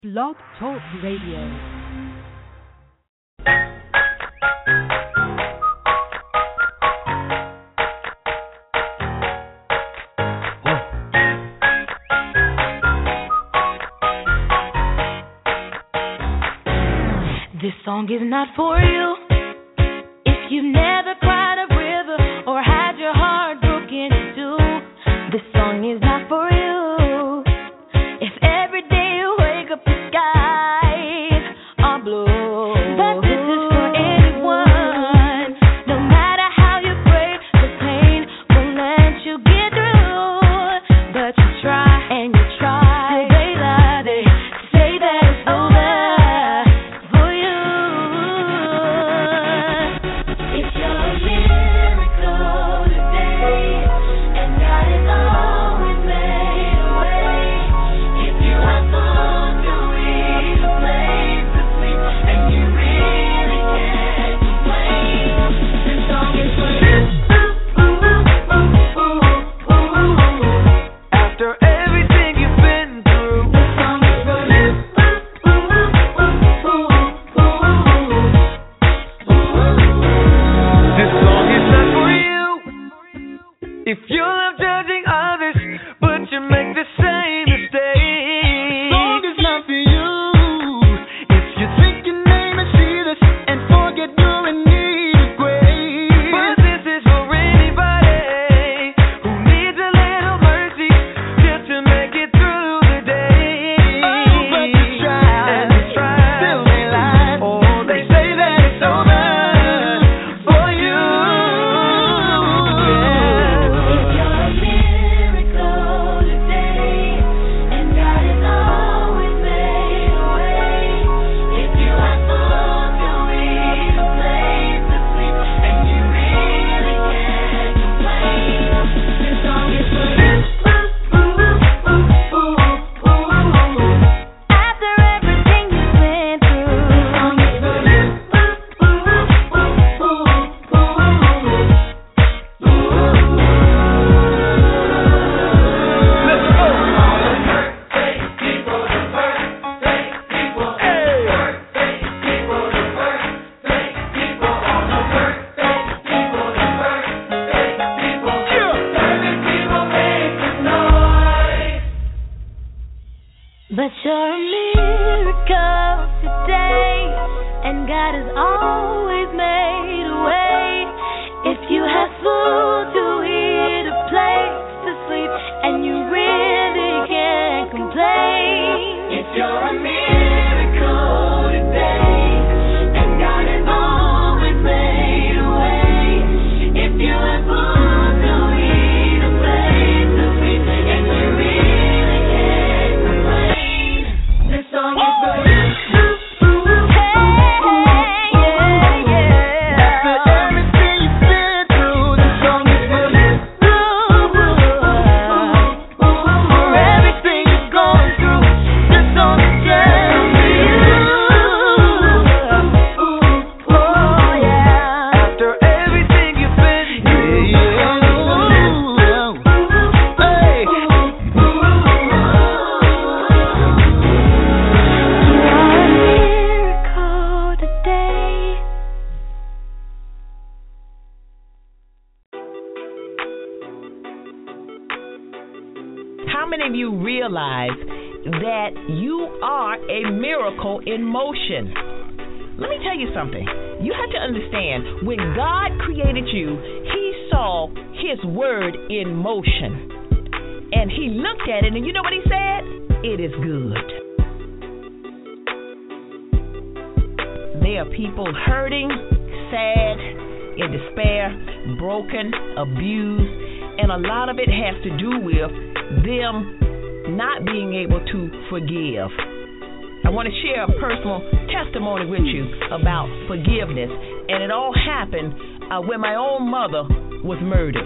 Blog Talk Radio. This song is not for you if you've never cried a river or had your heart broken in two. This song is not for you if every day you wake up the skies are blue. But this is for anyone, no matter how you pray, the pain won't let you get through. But you try and you try, they say that it's over. If you love judging others, but you make the same mistake, song is not for you. If you think your name is Jesus and forget you're in need of grace, but this is for anybody who needs a little mercy just to make it through the day. Oh, but you try, still they lie. Oh, they say that it's over for you. But you're a miracle today, and God has always made a way. If you have food to eat, a place to sleep, and you really can't complain. If you're a miracle today, and God has always made a way. If you have food to eat, a place to sleep, and you really can't complain. This song is for you. After everything you've been through, this song is for you. For everything you've gone through, this song is just for you. Oh yeah. After everything you've been through, hey. Miracle today. How many of you realize that you are a miracle in motion? Let me tell you something. You have to understand, when God created you, He saw His word in motion. And He looked at it, and you know what He said? It is good. There are people hurting, sad, in despair, broken, abused, and a lot of it has to do with them not being able to forgive. I want to share a personal testimony with you about forgiveness, and it all happened when my own mother was murdered.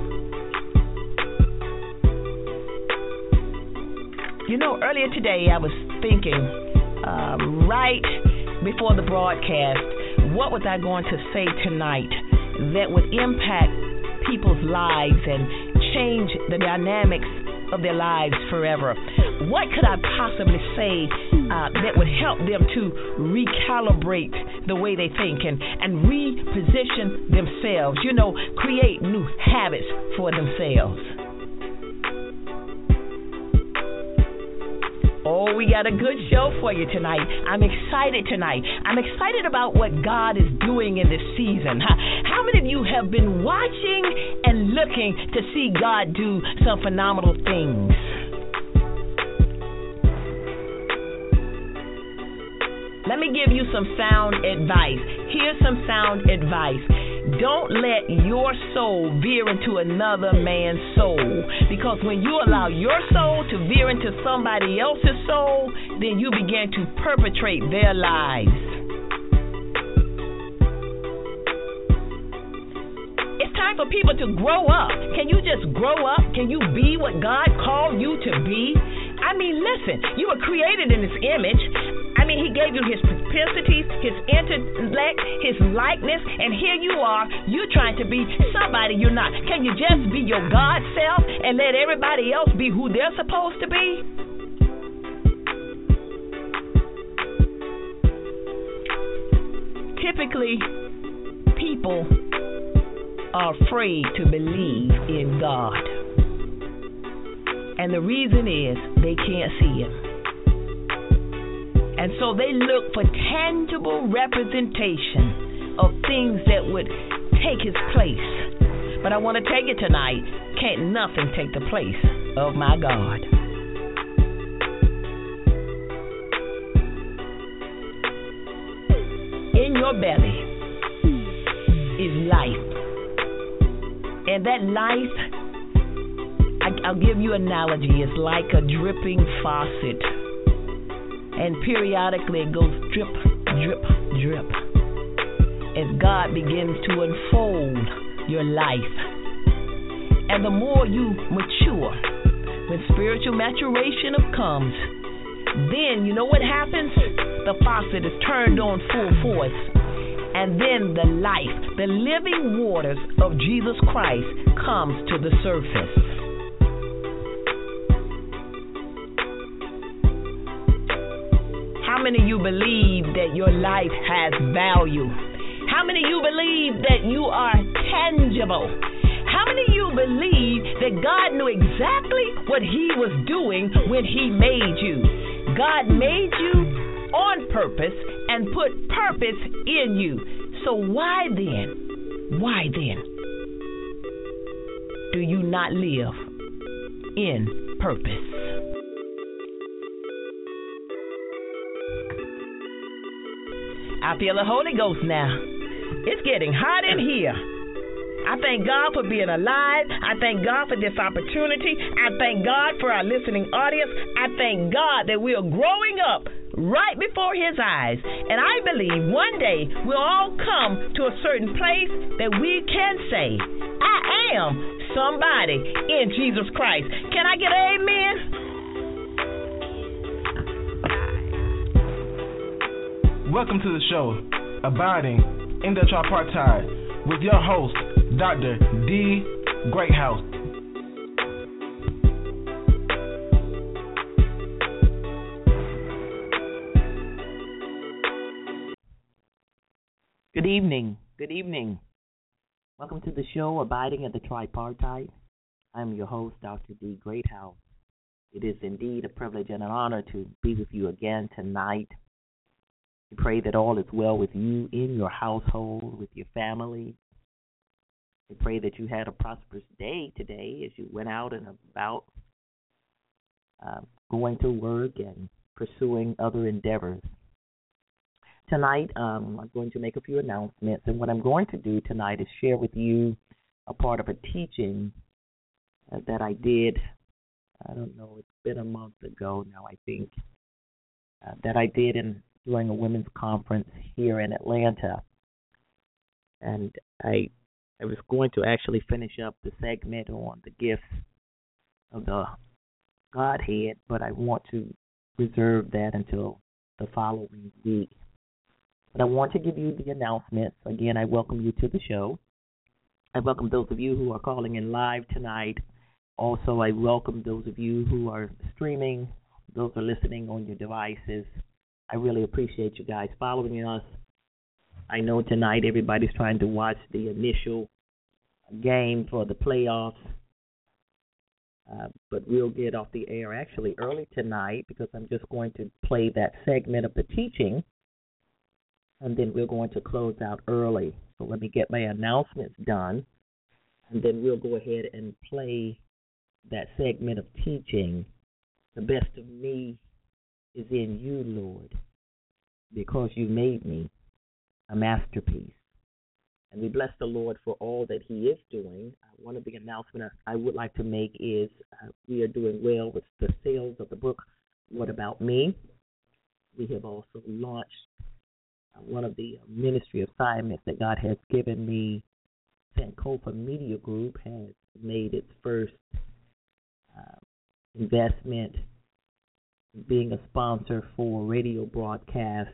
You know, earlier today I was thinking, right before the broadcast, what was I going to say tonight that would impact people's lives and change the dynamics of their lives forever. What could I possibly say that would help them to recalibrate the way they think and reposition themselves, create new habits for themselves. Oh, we got a good show for you tonight. I'm excited tonight. I'm excited about what God is doing in this season. How many of you have been watching and looking to see God do some phenomenal things? Let me give you some sound advice. Here's some sound advice. Don't let your soul veer into another man's soul. Because when you allow your soul to veer into somebody else's soul, then you begin to perpetrate their lives. It's time for people to grow up. Can you just grow up? Can you be what God called you to be? I mean, listen, you were created in His image. He gave you His propensities, His intellect, His likeness, and here you are, you trying to be somebody you're not. Can you just be your God self and let everybody else be who they're supposed to be? Typically, people are afraid to believe in God. And the reason is they can't see Him. And so they look for tangible representation of things that would take His place. But I want to tell you tonight, can't nothing take the place of my God. In your belly is life. And that life, I'll give you an analogy. It's like a dripping faucet. And periodically it goes drip, drip, drip as God begins to unfold your life. And the more you mature, when spiritual maturation comes, then you know what happens? The faucet is turned on full force. And then the life, the living waters of Jesus Christ comes to the surface. How many of you believe that your life has value? How many of you believe that you are tangible? How many of you believe that God knew exactly what He was doing when He made you? God made you on purpose and put purpose in you. So why then do you not live in purpose? I feel the Holy Ghost now. It's getting hot in here. I thank God for being alive. I thank God for this opportunity. I thank God for our listening audience. I thank God that we are growing up right before His eyes. And I believe one day we'll all come to a certain place that we can say, I am somebody in Jesus Christ. Can I get an amen? Welcome to the show, Abiding in the Tripartite, with your host, Dr. D. Greathouse. Good evening. Good evening. Welcome to the show, Abiding at the Tripartite. I'm your host, Dr. D. Greathouse. It is indeed a privilege and an honor to be with you again tonight. We pray that all is well with you in your household, with your family. We pray that you had a prosperous day today as you went out and about going to work and pursuing other endeavors. Tonight, I'm going to make a few announcements, and what I'm going to do tonight is share with you a part of a teaching that I did, I don't know, it's been a month ago now, I think, that I did during a women's conference here in Atlanta. And I was going to actually finish up the segment on the gifts of the Godhead, but I want to reserve that until the following week. But I want to give you the announcements. Again, I welcome you to the show. I welcome those of you who are calling in live tonight. Also, I welcome those of you who are streaming those who are listening on your devices, I really appreciate you guys following us. I know tonight everybody's trying to watch the initial game for the playoffs, but we'll get off the air actually early tonight because I'm just going to play that segment of the teaching, and then we're going to close out early. So let me get my announcements done, and then we'll go ahead and play that segment of teaching. The best of me is in you, Lord, because you made me a masterpiece. And we bless the Lord for all that he is doing. One of the announcements I would like to make is we are doing well with the sales of the book, What About Me? We have also launched one of the ministry assignments that God has given me. Sankofa Media Group has made its first investment being a sponsor for radio broadcast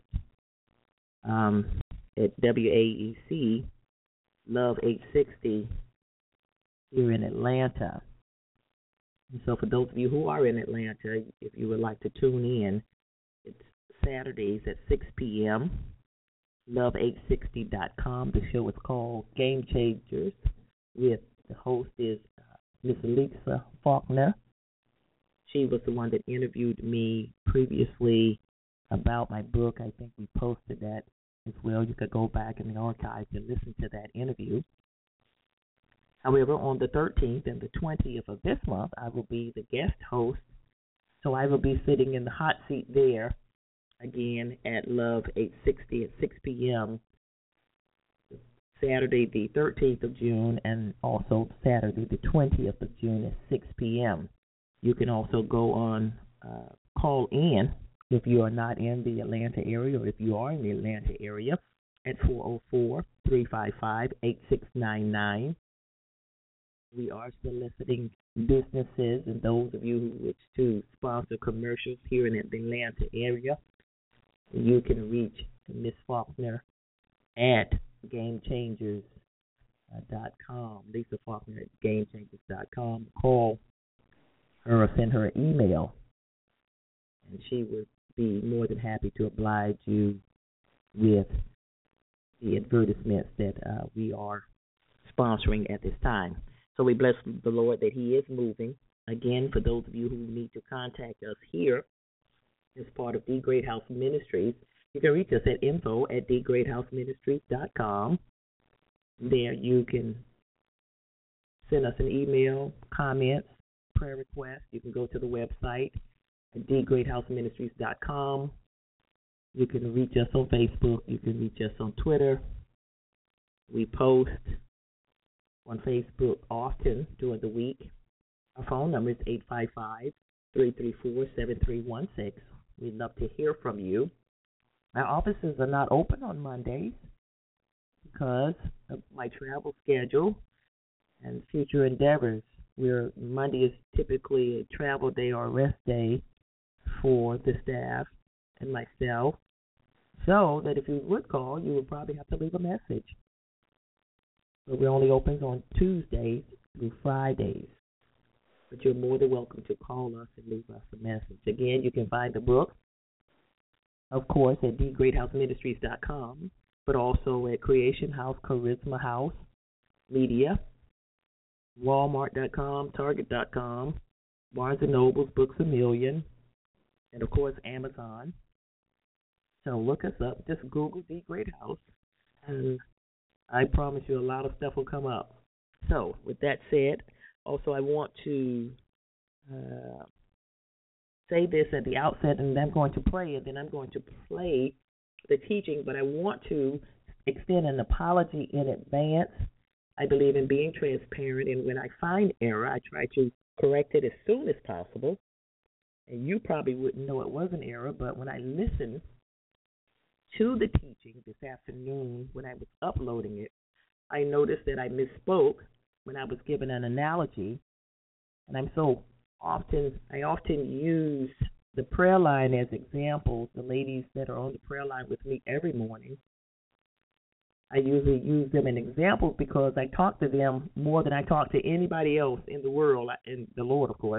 at WAEC Love 860 here in Atlanta. And so for those of you who are in Atlanta, if you would like to tune in, it's Saturdays at 6 p.m. Love860.com. The show is called Game Changers. The host is Miss Lisa Faulkner. She was the one that interviewed me previously about my book. I think we posted that as well. You could go back in the archives and listen to that interview. However, on the 13th and the 20th of this month, I will be the guest host. So I will be sitting in the hot seat there again at Love 860 at 6 p.m. Saturday the 13th of June and also Saturday the 20th of June at 6 p.m. You can also go on, call in if you are not in the Atlanta area, or if you are in the Atlanta area, at 404-355-8699. We are soliciting businesses and those of you who wish to sponsor commercials here in the Atlanta area. You can reach Miss Faulkner at GameChangers.com. Lisa Faulkner at GameChangers.com. Call her or send her an email, and she would be more than happy to oblige you with the advertisements that we are sponsoring at this time. So we bless the Lord that he is moving. Again, for those of you who need to contact us here as part of The Great House Ministries, you can reach us at info@thegreathouseministries.com. There you can send us an email, comments, prayer requests. You can go to the website at thegreathouseministries.com. You can reach us on Facebook. You can reach us on Twitter. We post on Facebook often during the week. Our phone number is 855-334-7316. We'd love to hear from you. Our offices are not open on Mondays because of my travel schedule and future endeavors. Monday is typically a travel day or rest day for the staff and myself, so that if you would call, you would probably have to leave a message. But we're only open on Tuesdays through Fridays. But you're more than welcome to call us and leave us a message. Again, you can find the book, of course, at thegreathouseministries.com, but also at Creation House, Charisma House, Media, Walmart.com, Target.com, Barnes & Noble's, Books A Million, and, of course, Amazon. So look us up. Just Google The Great House, and I promise you a lot of stuff will come up. So with that said, also I want to say this at the outset, and I'm going to pray, and then I'm going to play the teaching, but I want to extend an apology in advance. I believe in being transparent, and when I find error, I try to correct it as soon as possible. And you probably wouldn't know it was an error, but when I listened to the teaching this afternoon when I was uploading it, I noticed that I misspoke when I was given an analogy, and I often use the prayer line as examples. The ladies that are on the prayer line with me every morning, I usually use them in examples because I talk to them more than I talk to anybody else in the world, and the Lord, of course.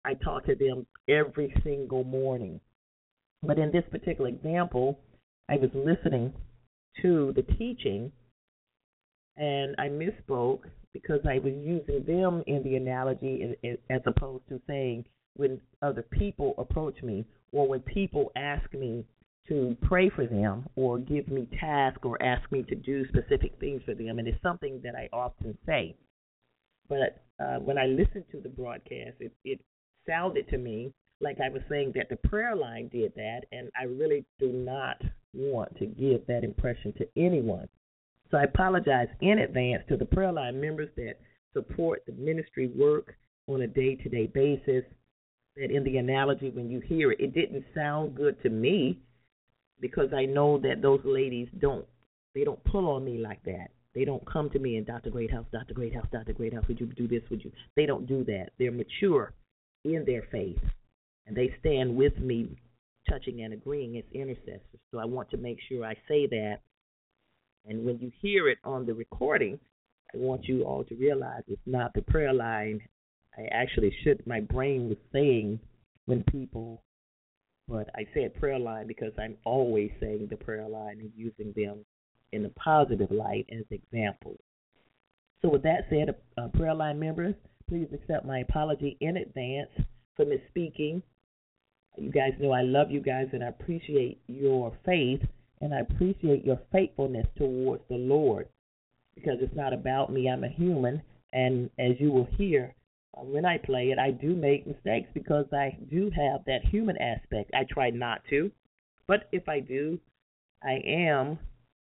I talk to them every single morning. But in this particular example, I was listening to the teaching, and I misspoke because I was using them in the analogy as opposed to saying when other people approach me or when people ask me to pray for them or give me tasks or ask me to do specific things for them. And it's something that I often say. But when I listened to the broadcast, it sounded to me like I was saying that the prayer line did that, and I really do not want to give that impression to anyone. So I apologize in advance to the prayer line members that support the ministry work on a day-to-day basis, that in the analogy when you hear it, it didn't sound good to me because I know that those ladies don't pull on me like that. They don't come to me and Dr. Greathouse, Dr. Greathouse, Dr. Greathouse, would you do this, would you? They don't do that. They're mature in their faith, and they stand with me, touching and agreeing as intercessors. So I want to make sure I say that. And when you hear it on the recording, I want you all to realize it's not the prayer line. I actually my brain was saying when people, but I said prayer line because I'm always saying the prayer line and using them in a positive light as examples. So with that said, prayer line members, please accept my apology in advance for misspeaking. You guys know I love you guys and I appreciate your faith and I appreciate your faithfulness towards the Lord because it's not about me. I'm a human, and as you will hear when I play it, I do make mistakes because I do have that human aspect. I try not to, but if I do, I am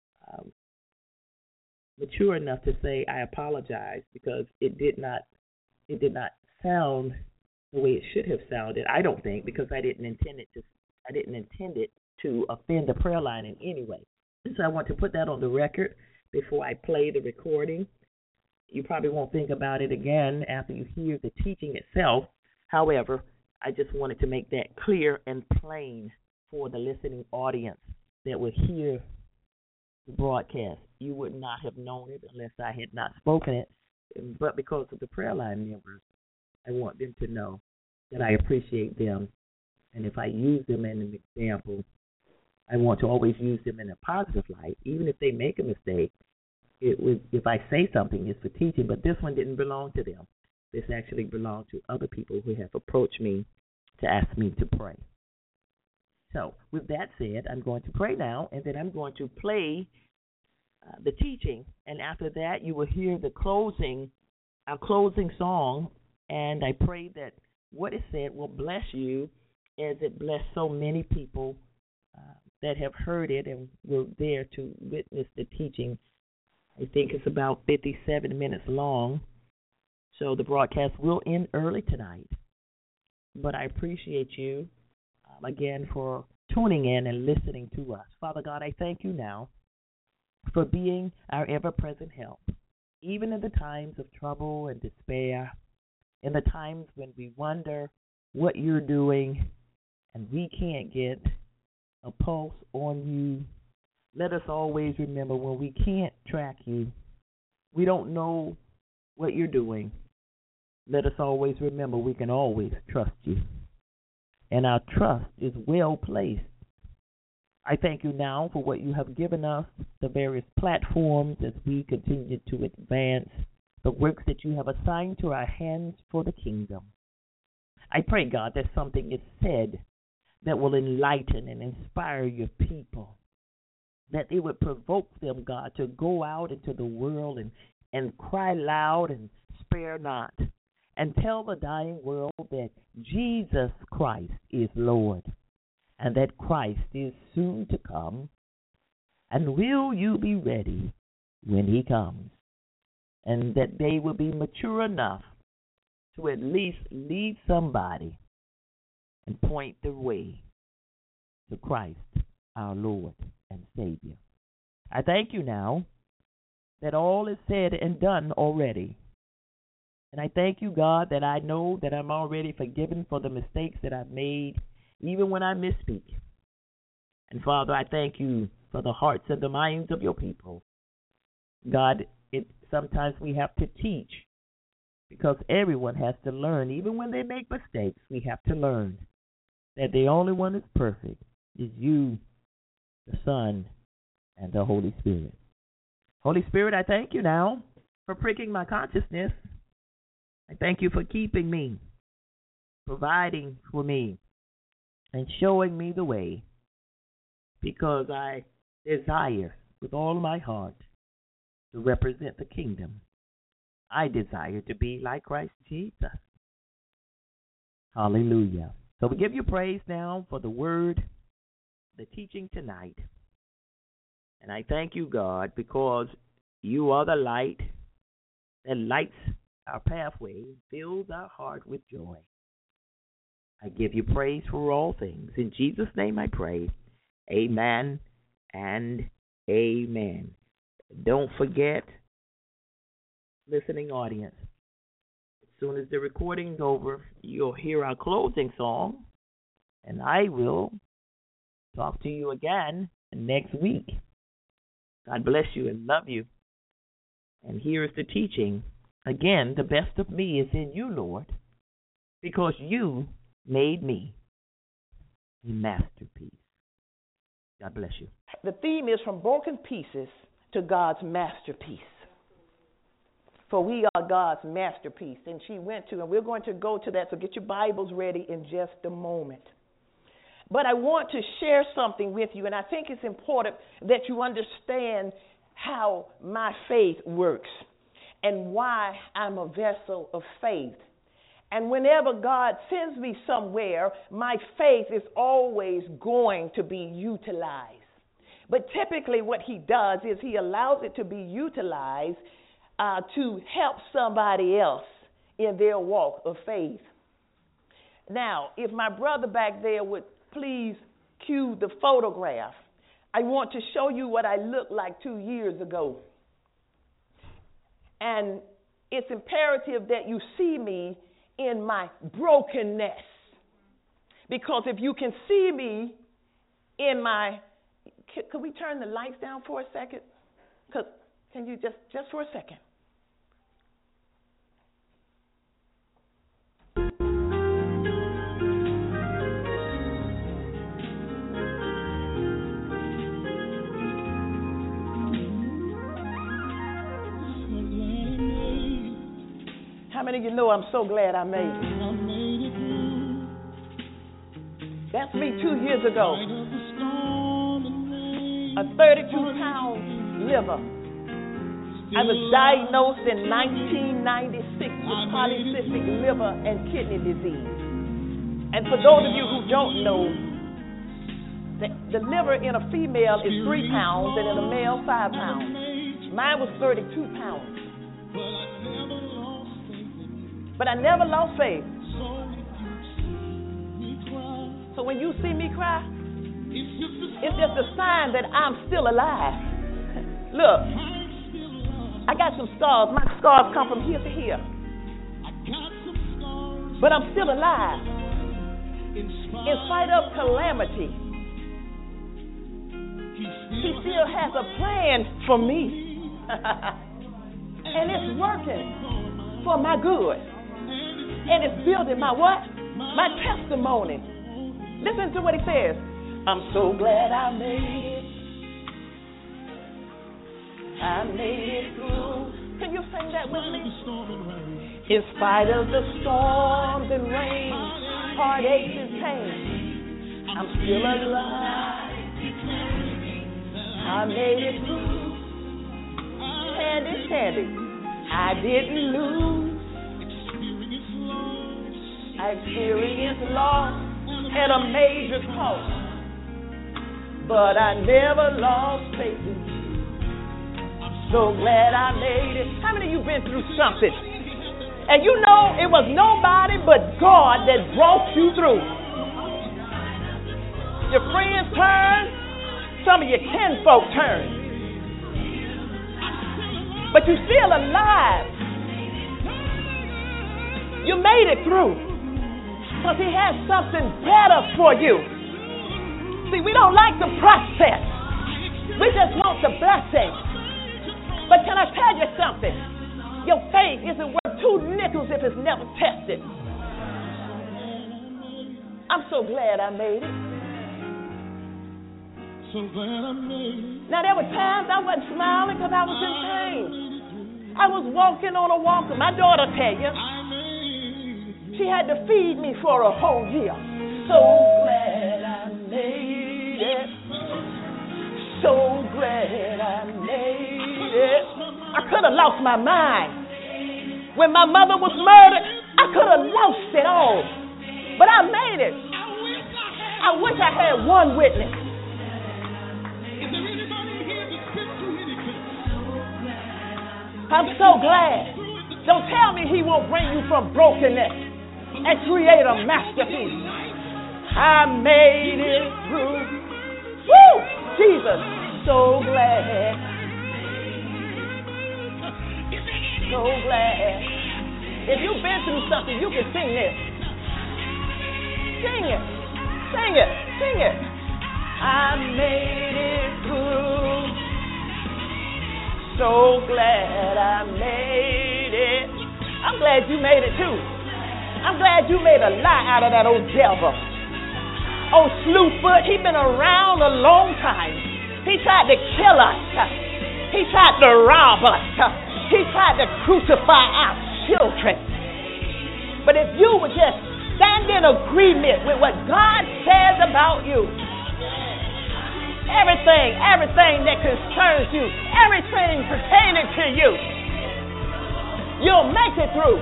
mature enough to say I apologize because it did not sound the way it should have sounded. I don't think, because I didn't intend it to offend the prayer line in any way. So I want to put that on the record before I play the recording. You probably won't think about it again after you hear the teaching itself. However, I just wanted to make that clear and plain for the listening audience that would hear the broadcast. You would not have known it unless I had not spoken it. But because of the prayer line members, I want them to know that I appreciate them. And if I use them in an example, I want to always use them in a positive light. Even if they make a mistake, if I say something, it's for teaching. But this one didn't belong to them. This actually belonged to other people who have approached me to ask me to pray. So with that said, I'm going to pray now, and then I'm going to play the teaching. And after that, you will hear our closing song. And I pray that what is said will bless you as it blessed so many people that have heard it and were there to witness the teaching. I think it's about 57 minutes long. So the broadcast will end early tonight. But I appreciate you, again, for tuning in and listening to us. Father God, I thank you now for being our ever-present help, even in the times of trouble and despair, in the times when we wonder what you're doing and we can't get a pulse on you. Let us always remember when we can't track you, we don't know what you're doing. Let us always remember we can always trust you. And our trust is well placed. I thank you now for what you have given us, the various platforms as we continue to advance the works that you have assigned to our hands for the kingdom. I pray, God, that something is said that will enlighten and inspire your people, that it would provoke them, God, to go out into the world and cry loud and spare not, and tell the dying world that Jesus Christ is Lord, and that Christ is soon to come. And will you be ready when he comes? And that they will be mature enough to at least lead somebody and point the way to Christ, our Lord and Savior. I thank you now that all is said and done already. And I thank you, God, that I know that I'm already forgiven for the mistakes that I've made, even when I misspeak. And Father, I thank you for the hearts and the minds of your people. God, sometimes we have to teach because everyone has to learn. Even when they make mistakes, we have to learn that the only one that's perfect is you, the Son, and the Holy Spirit. Holy Spirit, I thank you now for pricking my consciousness. I thank you for keeping me, providing for me, and showing me the way, because I desire with all my heart to represent the kingdom. I desire to be like Christ Jesus. Hallelujah. So we give you praise now for the word, the teaching tonight. And I thank you, God, because you are the light that lights our pathway, fills our heart with joy. I give you praise for all things. In Jesus' name I pray. Amen and amen. Don't forget, listening audience, as soon as the recording's over, you'll hear our closing song, and I will talk to you again next week. God bless you and love you. And here's the teaching. Again, the best of me is in you, Lord, because you made me a masterpiece. God bless you. The theme is from broken pieces to God's masterpiece. For we are God's masterpiece. And she went to, and we're going to go to that, so get your Bibles ready in just a moment. But I want to share something with you, and I think it's important that you understand how my faith works and why I'm a vessel of faith. And whenever God sends me somewhere, my faith is always going to be utilized. But typically what he does is he allows it to be utilized to help somebody else in their walk of faith. Now, if my brother back there would please cue the photograph, I want to show you what I looked like 2 years ago. And it's imperative that you see me in my brokenness. Because if you can see me in my... Could we turn the lights down for a second? Can you just for a second? How many of you know I'm so glad I made it? That's me 2 years ago. A 32-pound liver. I was diagnosed in 1996 with polycystic liver and kidney disease. And for those of you who don't know, the liver in a female is 3 pounds and in a male 5 pounds. Mine was 32 pounds. But I never lost faith. So when you see me cry, it's just a sign that I'm still alive. Look, I got some scars. My scars come from here to here. But I'm still alive. In spite of calamity, he still has a plan for me. And it's working for my good. And it's building my what? My testimony. Listen to what he says. I'm so glad I made it. I made it through. Can you sing that with me? In spite of the storms and rain, heartaches and pain, I'm still alive. I made it through. Candy, I didn't lose. I experienced loss and a major cost. But I never lost faith in you. So glad I made it. How many of you been through something? And you know it was nobody but God that brought you through. Your friends turned. Some of your kinfolk turned. But you're still alive. You made it through. Because he has something better for you. See, we don't like the process. We just want the blessing. But can I tell you something? Your faith isn't worth 2 nickels if it's never tested. I'm so glad I made it. So glad I made it. Now, there were times I wasn't smiling because I was in pain. I was walking on a walker. My daughter tell you, she had to feed me for a whole year. So glad I made it. So glad I made it. I could have lost my mind. When my mother was murdered, I could have lost it all. But I made it. I wish I had one witness. I'm so glad. Don't tell me he won't bring you from brokenness and create a masterpiece. I made it through. Woo! Jesus, so glad. So glad. If you've been through something, you can sing this. Sing it. Sing it. Sing it. I made it through. So glad I made it. I'm glad you made it too. I'm glad you made a lie out of that old devil. Old Slewfoot, he been around a long time. He tried to kill us. He tried to rob us. He tried to crucify our children. But if you would just stand in agreement with what God says about you, everything that concerns you, everything pertaining to you, you'll make it through.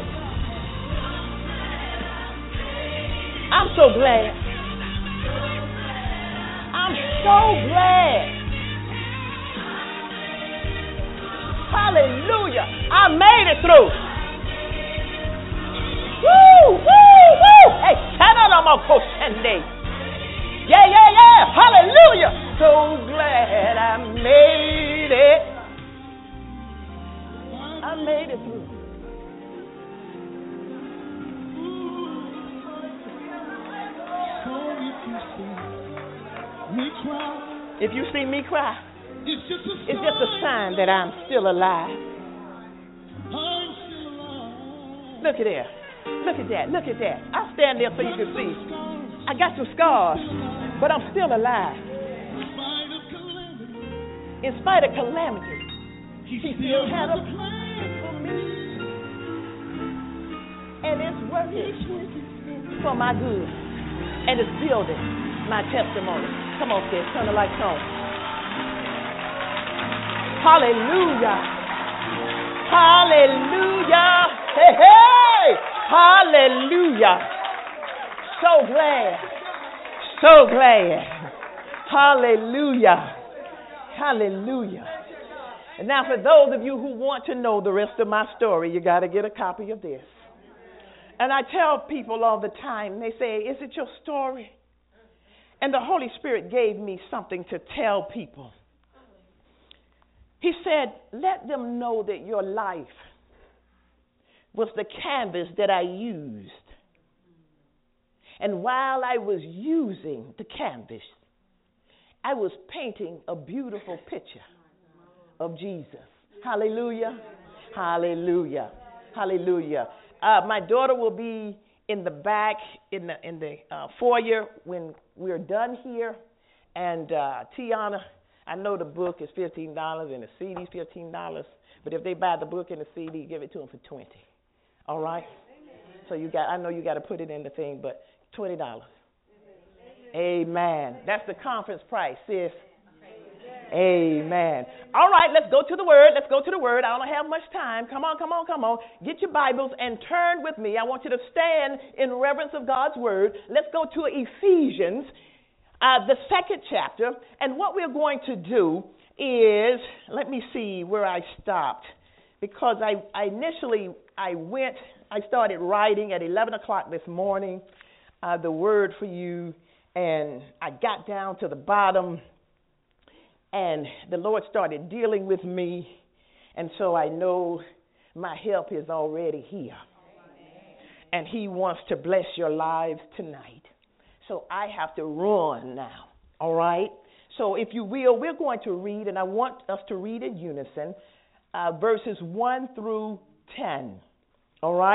I'm so glad. I'm so glad. Hallelujah. I made it through. Woo, woo, woo. Hey, yeah. Hallelujah. So glad I made it. I made it through. If you see me cry, it's just a sign that I'm still alive. Look at there. Look at that. Look at that. I stand there so you can see. I got some scars, but I'm still alive. In spite of calamity, he still had a plan for me. And it's working for my good. And it's building my testimony. Come on, sis. Turn the lights on. Hallelujah. Hallelujah. Hey, hey. Hallelujah. So glad. So glad. Hallelujah. Hallelujah. And now for those of you who want to know the rest of my story, you got to get a copy of this. And I tell people all the time, they say, is it your story? And the Holy Spirit gave me something to tell people. He said, let them know that your life was the canvas that I used. And while I was using the canvas, I was painting a beautiful picture of Jesus. Hallelujah. Hallelujah. Hallelujah. My daughter will be in the back in the foyer when we're done here. And Tiana, I know the book is $15 and the CD's $15, but if they buy the book and the CD, give it to them for $20. All right? So I know you got to put it in the thing, but $20. Amen. That's the conference price, sis. Amen. All right, let's go to the Word. Let's go to the Word. I don't have much time. Come on. Get your Bibles and turn with me. I want you to stand in reverence of God's Word. Let's go to Ephesians, the 2nd chapter. And what we're going to do is, let me see where I stopped. Because I initially started writing at 11 o'clock this morning, the Word for you. And I got down to the bottom. And the Lord started dealing with me, and so I know my help is already here. And He wants to bless your lives tonight. So I have to run now, all right? So if you will, we're going to read, and I want us to read in unison, verses 1 through 10, all right?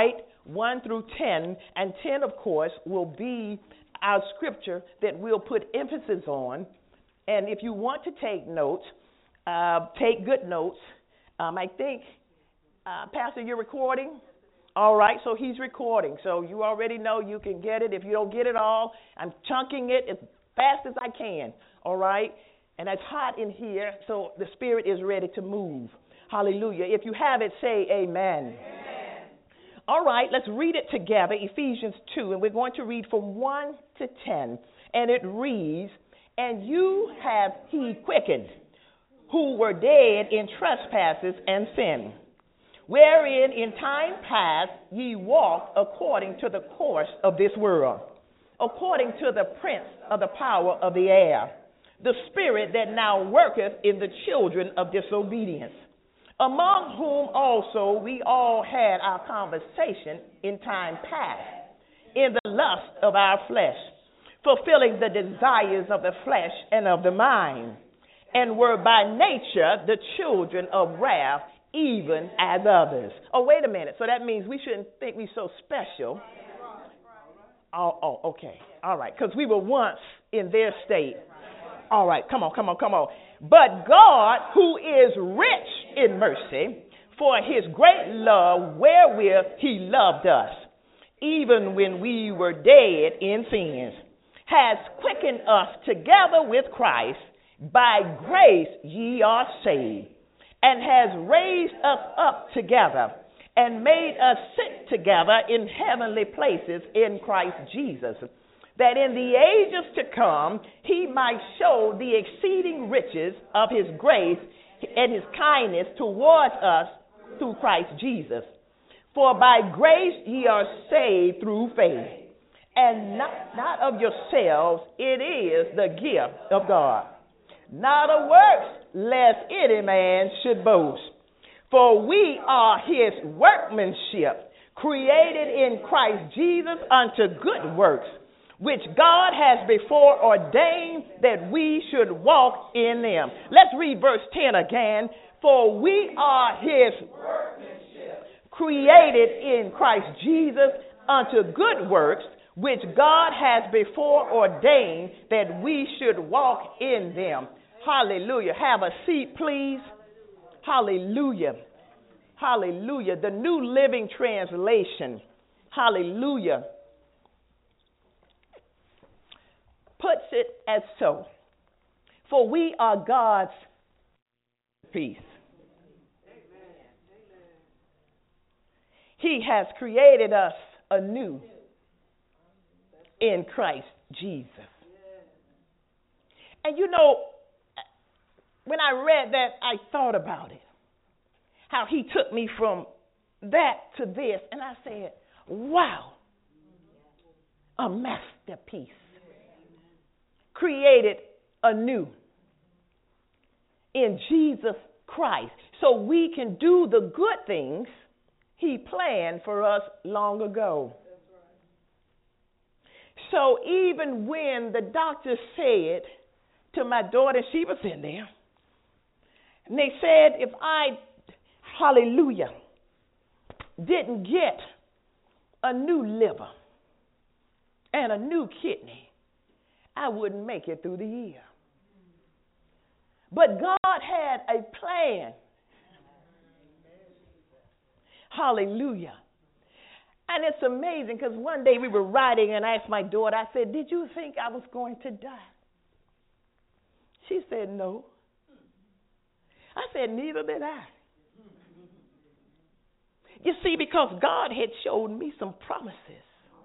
1 through 10, and 10, of course, will be our scripture that we'll put emphasis on. And if you want to take notes, take good notes. I think, Pastor, you're recording? All right, so he's recording. So you already know you can get it. If you don't get it all, I'm chunking it as fast as I can. All right? And it's hot in here, so the Spirit is ready to move. Hallelujah. If you have it, say amen. All right, let's read it together, Ephesians 2, and we're going to read from 1 to 10. And it reads, "And you have he quickened, who were dead in trespasses and sin, wherein in time past ye walked according to the course of this world, according to the prince of the power of the air, the spirit that now worketh in the children of disobedience, among whom also we all had our conversation in time past, in the lust of our flesh, fulfilling the desires of the flesh and of the mind, and were by nature the children of wrath, even as others." Oh, wait a minute. So that means we shouldn't think we're so special. Oh, okay. All right. Because we were once in their state. All right. Come on. "But God, who is rich in mercy, for his great love wherewith he loved us, even when we were dead in sins, has quickened us together with Christ. By grace ye are saved, and has raised us up together, and made us sit together in heavenly places in Christ Jesus, that in the ages to come he might show the exceeding riches of his grace and his kindness towards us through Christ Jesus. For by grace ye are saved through faith, and not of yourselves, it is the gift of God, not of works, lest any man should boast. For we are his workmanship, created in Christ Jesus unto good works, which God has before ordained that we should walk in them." Let's read verse 10 again. "For we are his workmanship, created in Christ Jesus unto good works, which God has before ordained that we should walk in them." Hallelujah. Have a seat, please. Hallelujah. Hallelujah. The New Living Translation, hallelujah, puts it as so: "For we are God's peace. He has created us anew in Christ Jesus." And you know, when I read that, I thought about it, how he took me from that to this, and I said, wow, a masterpiece, created anew in Jesus Christ, so we can do the good things he planned for us long ago. So even when the doctor said to my daughter, she was in there, and they said if I, hallelujah, didn't get a new liver and a new kidney, I wouldn't make it through the year. But God had a plan. Hallelujah. And it's amazing because one day we were riding and I asked my daughter, I said, "Did you think I was going to die?" She said, "No." I said, "Neither did I." You see, because God had shown me some promises.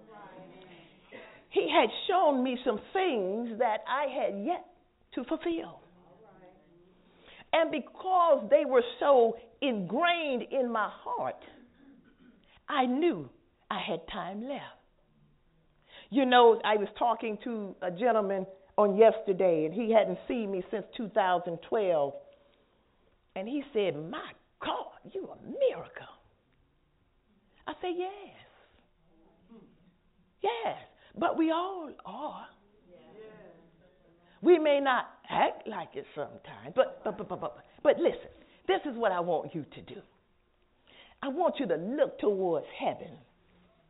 He had shown me some things that I had yet to fulfill. And because they were so ingrained in my heart, I knew I had time left. You know, I was talking to a gentleman on yesterday, and he hadn't seen me since 2012. And he said, "My God, you're a miracle." I said, Yes, but we all are. We may not act like it sometimes, but listen, this is what I want you to do. I want you to look towards heaven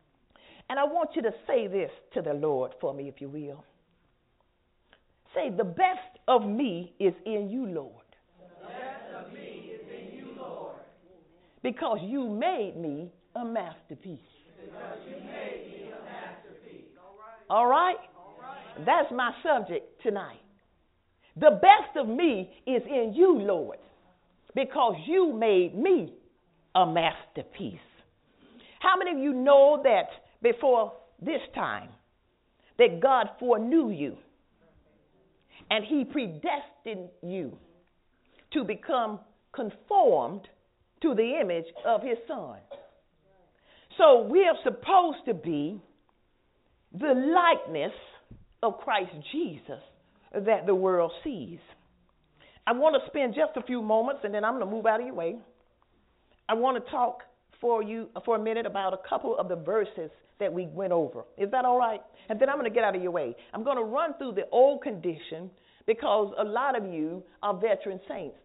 And I want you to say this to the Lord for me, if you will. Say, the best of me is in you, Lord. The best of me is in you, Lord. Because you made me a masterpiece. Because you made me a masterpiece. All right? That's my subject tonight. The best of me is in you, Lord, because you made me a masterpiece. How many of you know that before this time that God foreknew you and he predestined you to become conformed to the image of his son? So we are supposed to be the likeness of Christ Jesus that the world sees. I want to spend just a few moments, and then I'm going to move out of your way. I want to talk for you for a minute about a couple of the verses that we went over. Is that all right? And then I'm going to get out of your way. I'm going to run through the old condition because a lot of you are veteran saints.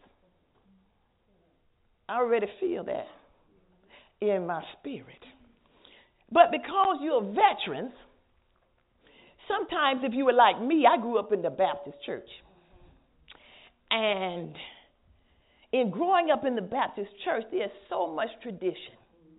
I already feel that in my spirit. But because you're veterans, sometimes if you were like me, I grew up in the Baptist church. And in growing up in the Baptist church, there's so much tradition.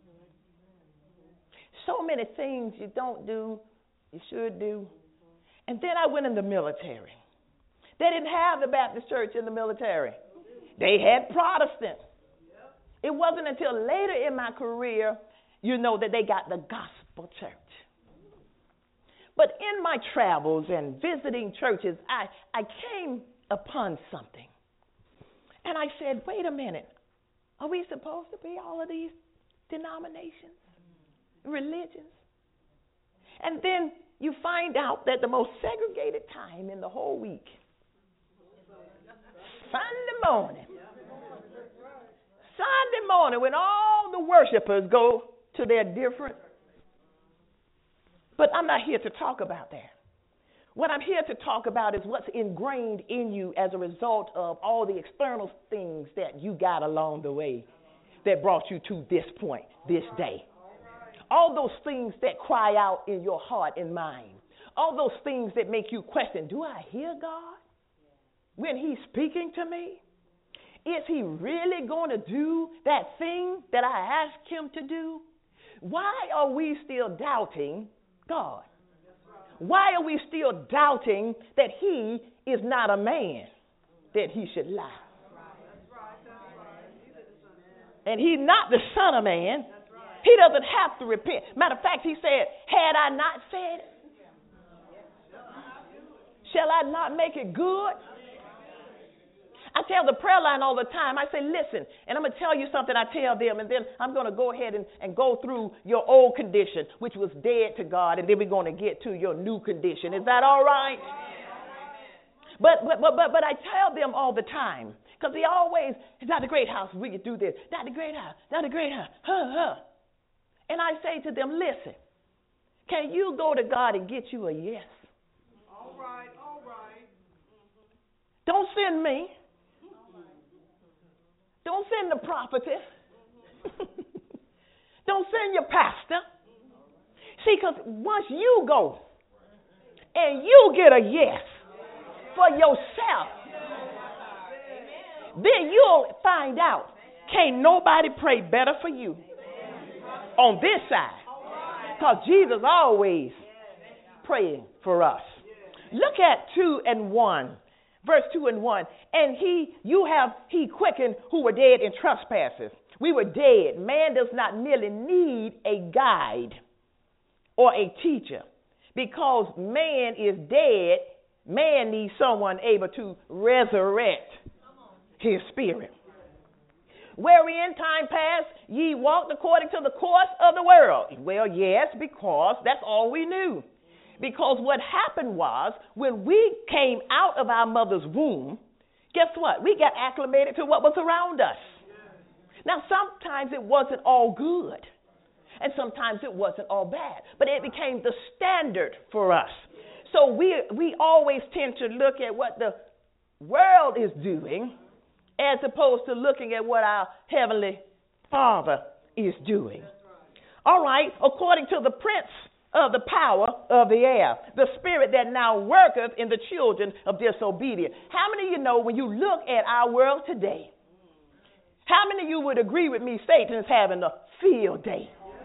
So many things you don't do, you should do. And then I went in the military. They didn't have the Baptist church in the military. They had Protestant. It wasn't until later in my career, that they got the gospel church. But in my travels and visiting churches, I came upon something. And I said, wait a minute. Are we supposed to be all of these denominations, religions? And then you find out that the most segregated time in the whole week, Sunday morning. Sunday morning when all the worshipers go to their different. But I'm not here to talk about that. What I'm here to talk about is what's ingrained in you as a result of all the external things that you got along the way that brought you to this point, this day. All those things that cry out in your heart and mind. All those things that make you question, do I hear God when he's speaking to me? Is he really going to do that thing that I asked him to do? Why are we still doubting God? Why are we still doubting that he is not a man that he should lie? And he's not the Son of Man. He doesn't have to repent. Matter of fact, he said, had I not said it, shall I not make it good? I tell the prayer line all the time, I say, listen, and I'm going to tell you something I tell them, and then I'm going to go ahead and go through your old condition, which was dead to God, and then we're going to get to your new condition. Is that all right? But I tell them all the time, because they always, Dr. Greathouse, we could do this. Dr. Greathouse, And I say to them, listen, can you go to God and get you a yes? All right. Don't send me. Don't send the prophetess. Don't send your pastor. See, because once you go and you get a yes for yourself, then you'll find out can't nobody pray better for you on this side, because Jesus always praying for us. Look at 2:1. Verse 2:1, and he quickened who were dead in trespasses. We were dead. Man does not merely need a guide or a teacher. Because man is dead, man needs someone able to resurrect his spirit. Wherein time past ye walked according to the course of the world. Well, yes, because that's all we knew. Because what happened was, when we came out of our mother's womb, guess what? We got acclimated to what was around us. Now, sometimes it wasn't all good, and sometimes it wasn't all bad, but it became the standard for us. So we always tend to look at what the world is doing as opposed to looking at what our Heavenly Father is doing. All right, according to the prince of the power of the air, the spirit that now worketh in the children of disobedience. How many of you know when you look at our world today, how many of you would agree with me Satan is having a field day?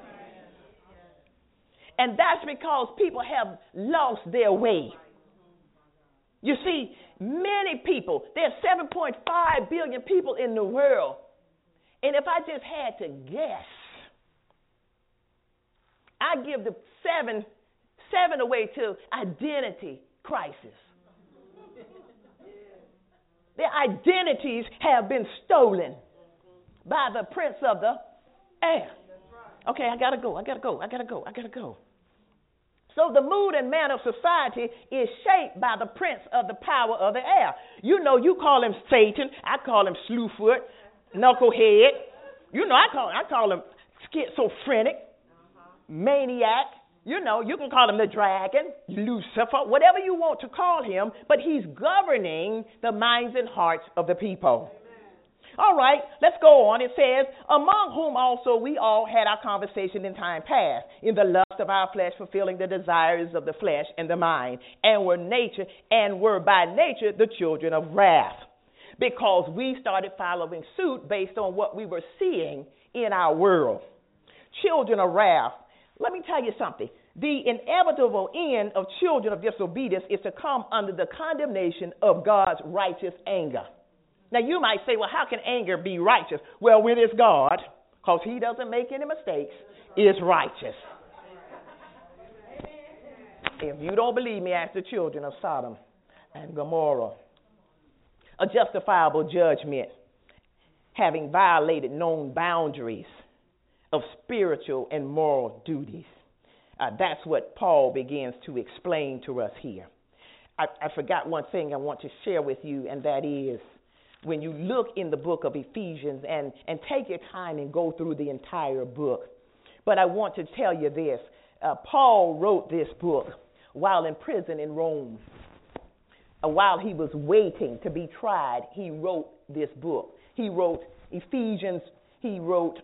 And that's because people have lost their way. You see, many people, there's 7.5 billion people in the world. And if I just had to guess, I give the seven away to identity crisis. Their identities have been stolen by the prince of the air. Okay, I gotta go. So the mood and manner of society is shaped by the prince of the power of the air. You know, you call him Satan. I call him Slewfoot, Knucklehead. You know, I call him schizophrenic, maniac. You know, you can call him the dragon, Lucifer, whatever you want to call him, but he's governing the minds and hearts of the people. All right, let's go on. It says, among whom also we all had our conversation in time past, in the lust of our flesh, fulfilling the desires of the flesh and the mind, and were by nature the children of wrath, because we started following suit based on what we were seeing in our world. Children of wrath. Let me tell you something. The inevitable end of children of disobedience is to come under the condemnation of God's righteous anger. Now, you might say, well, how can anger be righteous? Well, when it's God, because he doesn't make any mistakes, is righteous. If you don't believe me, ask the children of Sodom and Gomorrah. A justifiable judgment, having violated known boundaries of spiritual and moral duties. That's what Paul begins to explain to us here. I forgot one thing I want to share with you, and that is, when you look in the book of Ephesians and take your time and go through the entire book. But I want to tell you this. Paul wrote this book while in prison in Rome. While he was waiting to be tried, he wrote this book. He wrote Ephesians, he wrote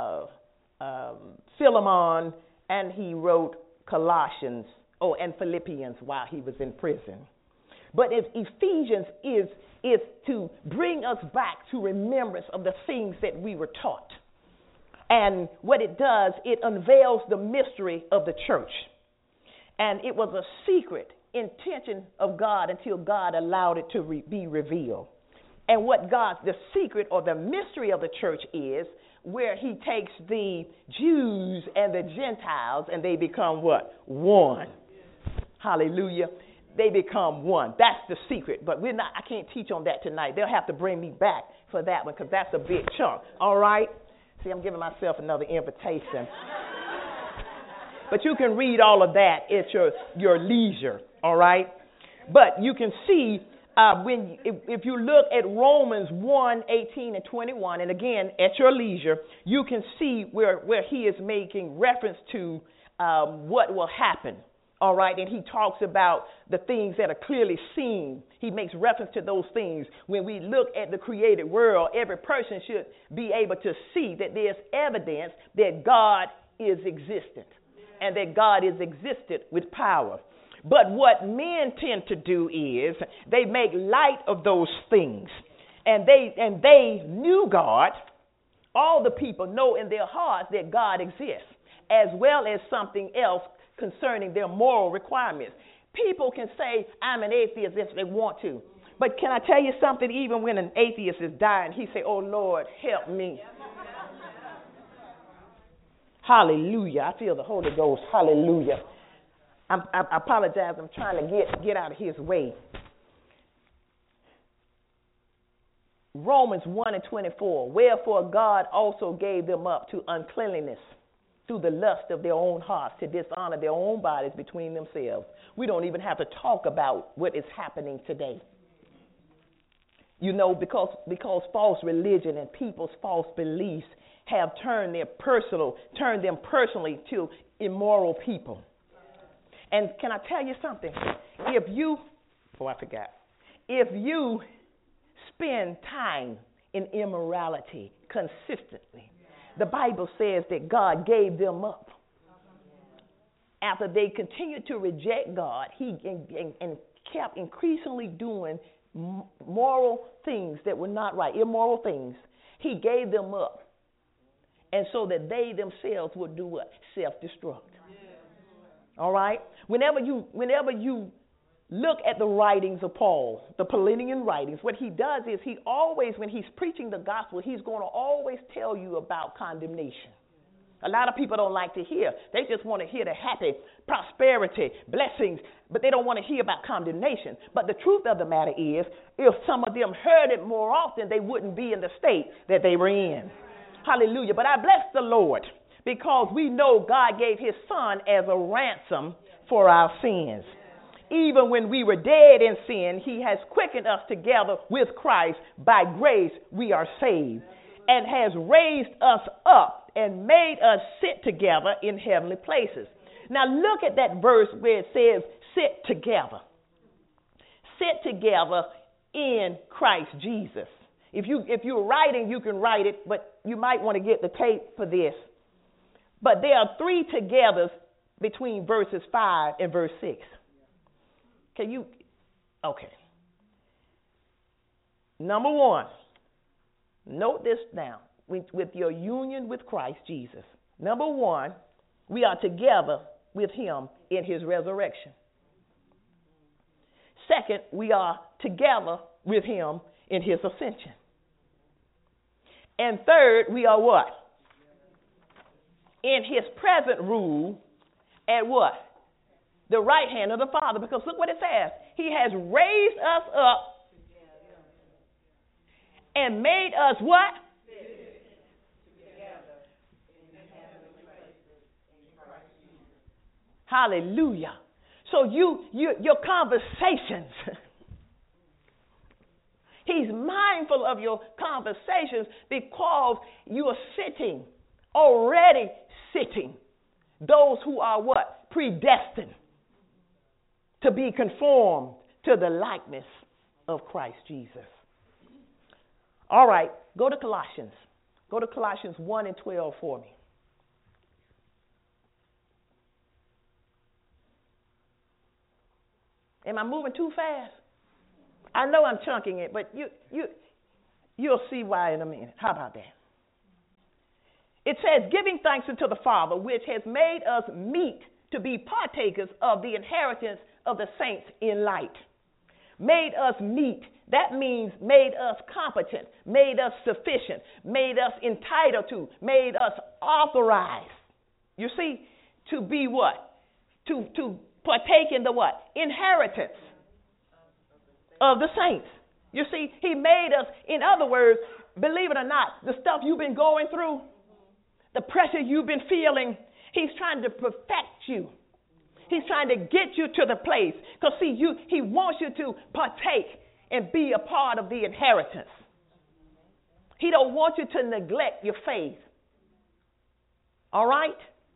Philemon, and he wrote Colossians, and Philippians while he was in prison. But if Ephesians is to bring us back to remembrance of the things that we were taught. And what it does, it unveils the mystery of the church. And it was a secret intention of God until God allowed it to be revealed. And what the secret or the mystery of the church is, where he takes the Jews and the Gentiles and they become what? One. Hallelujah. They become one. That's the secret. But I can't teach on that tonight. They'll have to bring me back for that one because that's a big chunk. All right? See, I'm giving myself another invitation. But you can read all of that at your leisure. All right? But you can see if you look at Romans 1:18 and 21, and again, at your leisure, you can see where he is making reference to what will happen. All right, and he talks about the things that are clearly seen. He makes reference to those things. When we look at the created world, every person should be able to see that there's evidence that God is existent and that God is existent with power. But what men tend to do is they make light of those things. And they knew God. All the people know in their hearts that God exists, as well as something else concerning their moral requirements. People can say, I'm an atheist if they want to. But can I tell you something? Even when an atheist is dying, he say, oh, Lord, help me. Hallelujah. I feel the Holy Ghost. Hallelujah. I apologize. I'm trying to get out of his way. Romans 1:24. Wherefore God also gave them up to uncleanliness through the lust of their own hearts, to dishonor their own bodies between themselves. We don't even have to talk about what is happening today. You know, because false religion and people's false beliefs have turned them personally to immoral people. And can I tell you something? If you spend time in immorality consistently, the Bible says that God gave them up after they continued to reject God, he and kept increasingly doing moral things that were not right, immoral things, he gave them up. And so that they themselves would do what? Self-destruct. All right? Whenever you look at the writings of Paul, the Pauline writings, what he does is he always, when he's preaching the gospel, he's going to always tell you about condemnation. A lot of people don't like to hear. They just want to hear the happy, prosperity, blessings, but they don't want to hear about condemnation. But the truth of the matter is, if some of them heard it more often, they wouldn't be in the state that they were in. Hallelujah. But I bless the Lord because we know God gave his son as a ransom for our sins. Even when we were dead in sin, he has quickened us together with Christ. By grace, we are saved, and has raised us up and made us sit together in heavenly places. Now look at that verse where it says, sit together. Sit together in Christ Jesus. If you're writing, you can write it, but you might want to get the tape for this. But there are three togethers between verses 5 and verse 6. Okay. Number one, note this down with your union with Christ Jesus. Number one, we are together with him in his resurrection. Second, we are together with him in his ascension. And third, we are what? In his present rule at what? The right hand of the Father. Because look what it says. He has raised us up and made us what? Hallelujah. So your conversations, he's mindful of your conversations because you are sitting, already sitting. Those who are what? Predestined to be conformed to the likeness of Christ Jesus. All right, go to Colossians. Go to Colossians 1 and 12 for me. Am I moving too fast? I know I'm chunking it, but you'll see why in a minute. How about that? It says, giving thanks unto the Father, which has made us meet to be partakers of the inheritance of the saints in light. Made us meet. That means made us competent, made us sufficient, made us entitled to, made us authorized. You see, to be what? To partake in the what? Inheritance of the saints. You see, he made us, in other words, believe it or not, the stuff you've been going through, the pressure you've been feeling, he's trying to perfect you. He's trying to get you to the place. Because, see, he wants you to partake and be a part of the inheritance. He don't want you to neglect your faith. All right?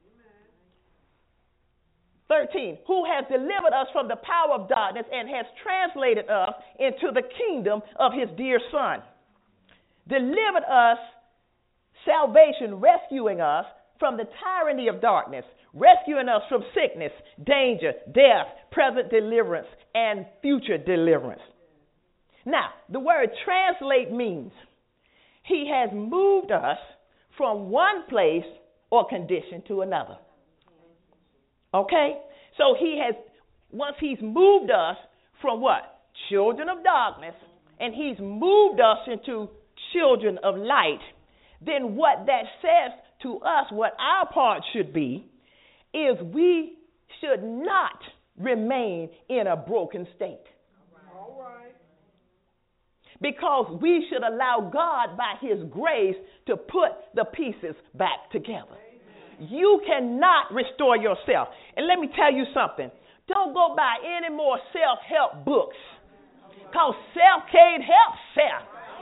13, who has delivered us from the power of darkness and has translated us into the kingdom of his dear Son. Delivered us, salvation, rescuing us from the tyranny of darkness, rescuing us from sickness, danger, death, present deliverance, and future deliverance. Now, the word translate means he has moved us from one place or condition to another. Okay? So he has, once he's moved us from what? Children of darkness, and he's moved us into children of light, then what that says to us, what our part should be, is we should not remain in a broken state. All right. Because we should allow God, by his grace, to put the pieces back together. You cannot restore yourself. And let me tell you something. Don't go buy any more self-help books. Because self can't help self.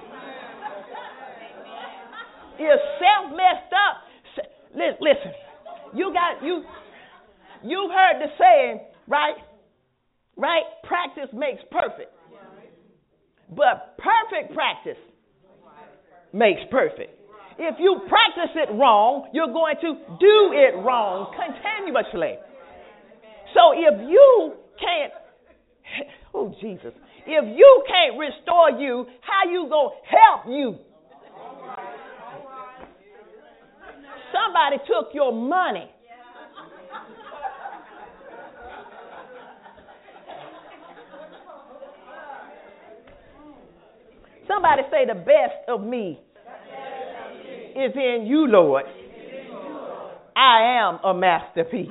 If self messed up, listen, you've heard the saying, right? Right? Practice makes perfect. But perfect practice makes perfect. If you practice it wrong, you're going to do it wrong continuously. So if you can't, oh Jesus, if you can't restore you, how you going to help you? Somebody took your money. Somebody say the best of me is in you, Lord. I am a masterpiece.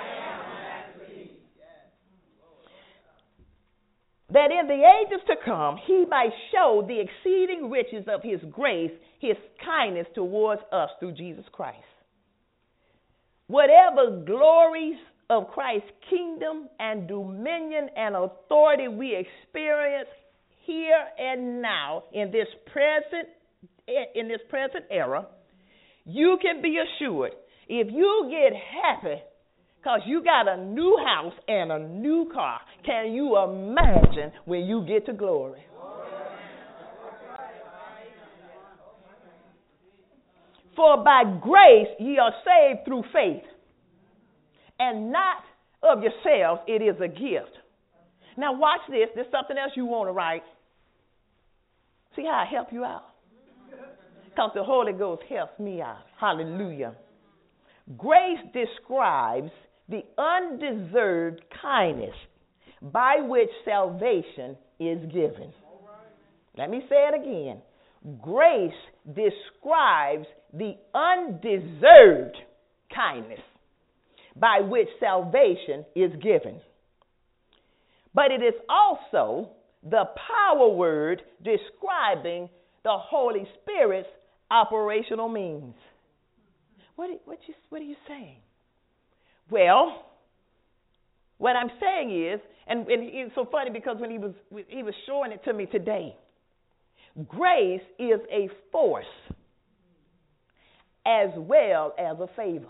That in the ages to come, he might show the exceeding riches of his grace, his kindness towards us through Jesus Christ. Whatever glories of Christ's kingdom and dominion and authority we experience here and now in this present era, you can be assured if you get happy because you got a new house and a new car, can you imagine when you get to glory? For by grace ye are saved through faith, and not of yourselves, it is a gift. Now watch this. There's something else you want to write. See how I help you out? Because the Holy Ghost helps me out. Hallelujah. Grace describes the undeserved kindness by which salvation is given. Let me say it again. Grace describes the undeserved kindness by which salvation is given. But it is also the power word describing the Holy Spirit's operational means. What are you saying? Well, what I'm saying is, and it's so funny because when he was showing it to me today, grace is a force as well as a favor.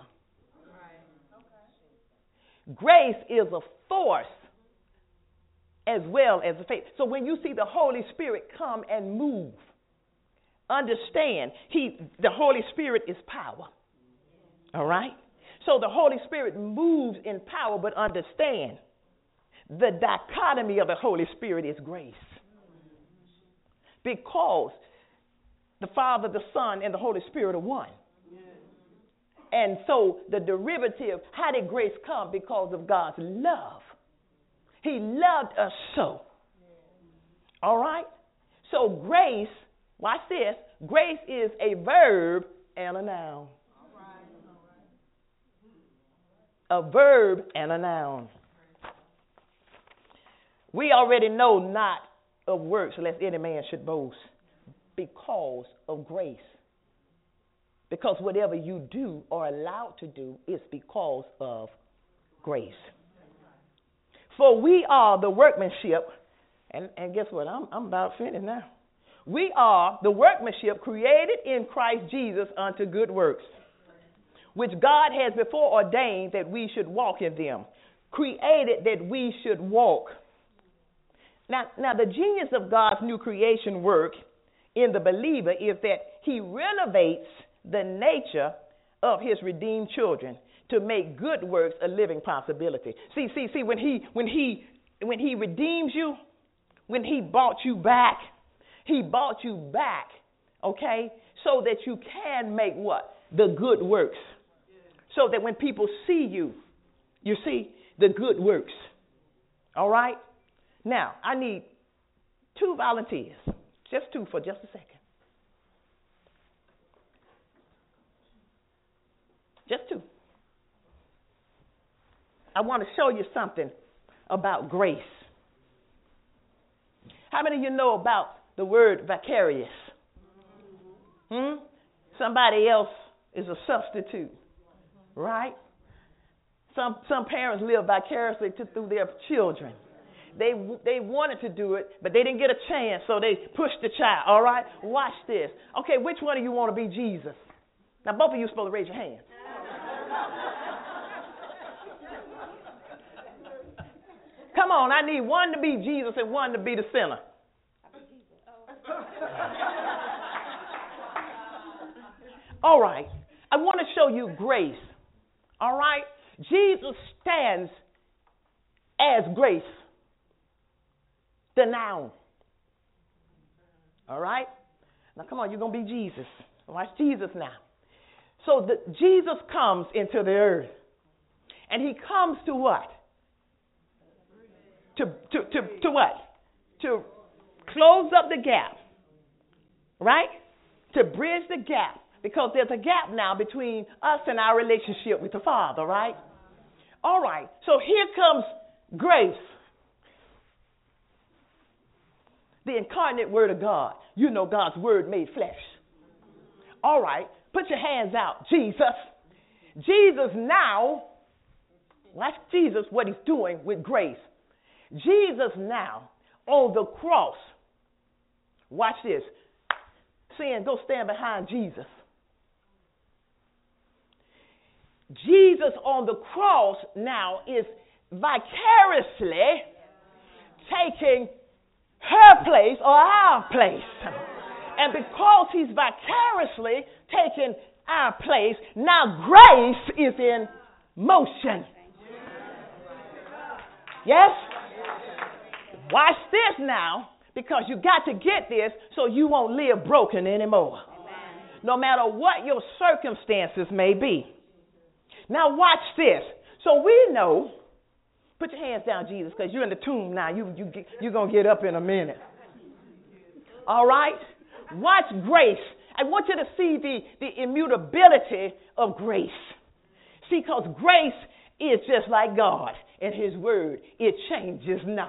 Grace is a force as well as a favor. So when you see the Holy Spirit come and move, understand the Holy Spirit is power. All right? So the Holy Spirit moves in power, but understand the dichotomy of the Holy Spirit is grace. Because the Father, the Son, and the Holy Spirit are one. And so the derivative, how did grace come? Because of God's love. He loved us so. All right? So grace, watch this, grace is a verb and a noun. A verb and a noun. We already know not of works lest any man should boast because of grace. Because whatever you do or allowed to do is because of grace. For we are the workmanship, and guess what? I'm about finished now. We are the workmanship created in Christ Jesus unto good works, which God has before ordained that we should walk in them. Created that we should walk. Now the genius of God's new creation work in the believer is that he renovates the nature of his redeemed children to make good works a living possibility. See, when he redeems you, when he bought you back, okay, so that you can make what? The good works. So that when people see you, you see the good works. All right? Now, I need 2 volunteers. Just 2 for just a second. Just 2. I want to show you something about grace. How many of you know about the word vicarious? Somebody else is a substitute, right? Some parents live vicariously through their children. They wanted to do it, but they didn't get a chance, so they pushed the child. All right? Watch this. Okay, which one of you want to be Jesus? Now, both of you are supposed to raise your hands. Come on, I need one to be Jesus and one to be the sinner. All right. I want to show you grace. All right? Jesus stands as grace, the noun. All right? Now, come on, you're going to be Jesus. Watch Jesus now. So Jesus comes into the earth. And he comes to what? To what? To close up the gap. Right? To bridge the gap. Because there's a gap now between us and our relationship with the Father, right? All right. So here comes grace. The incarnate Word of God. You know God's Word made flesh. All right. Put your hands out. Jesus. Jesus now, watch Jesus, what he's doing with grace. Jesus now on the cross. Watch this. Saying, go stand behind Jesus. Jesus on the cross now is vicariously taking her place or our place. And because he's vicariously taking our place, now grace is in motion. Yes? Watch this now, because you got to get this so you won't live broken anymore. No matter what your circumstances may be. Now watch this. So we know, put your hands down, Jesus, because you're in the tomb now. You're going to get up in a minute. All right? Watch grace. I want you to see the immutability of grace. See, because grace is just like God and his word. It changes not.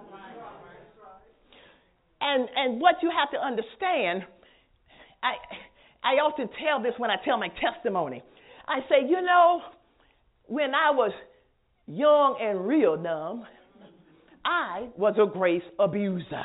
And what you have to understand, I often tell this when I tell my testimony. I say, you know, when I was young and real dumb, I was a grace abuser.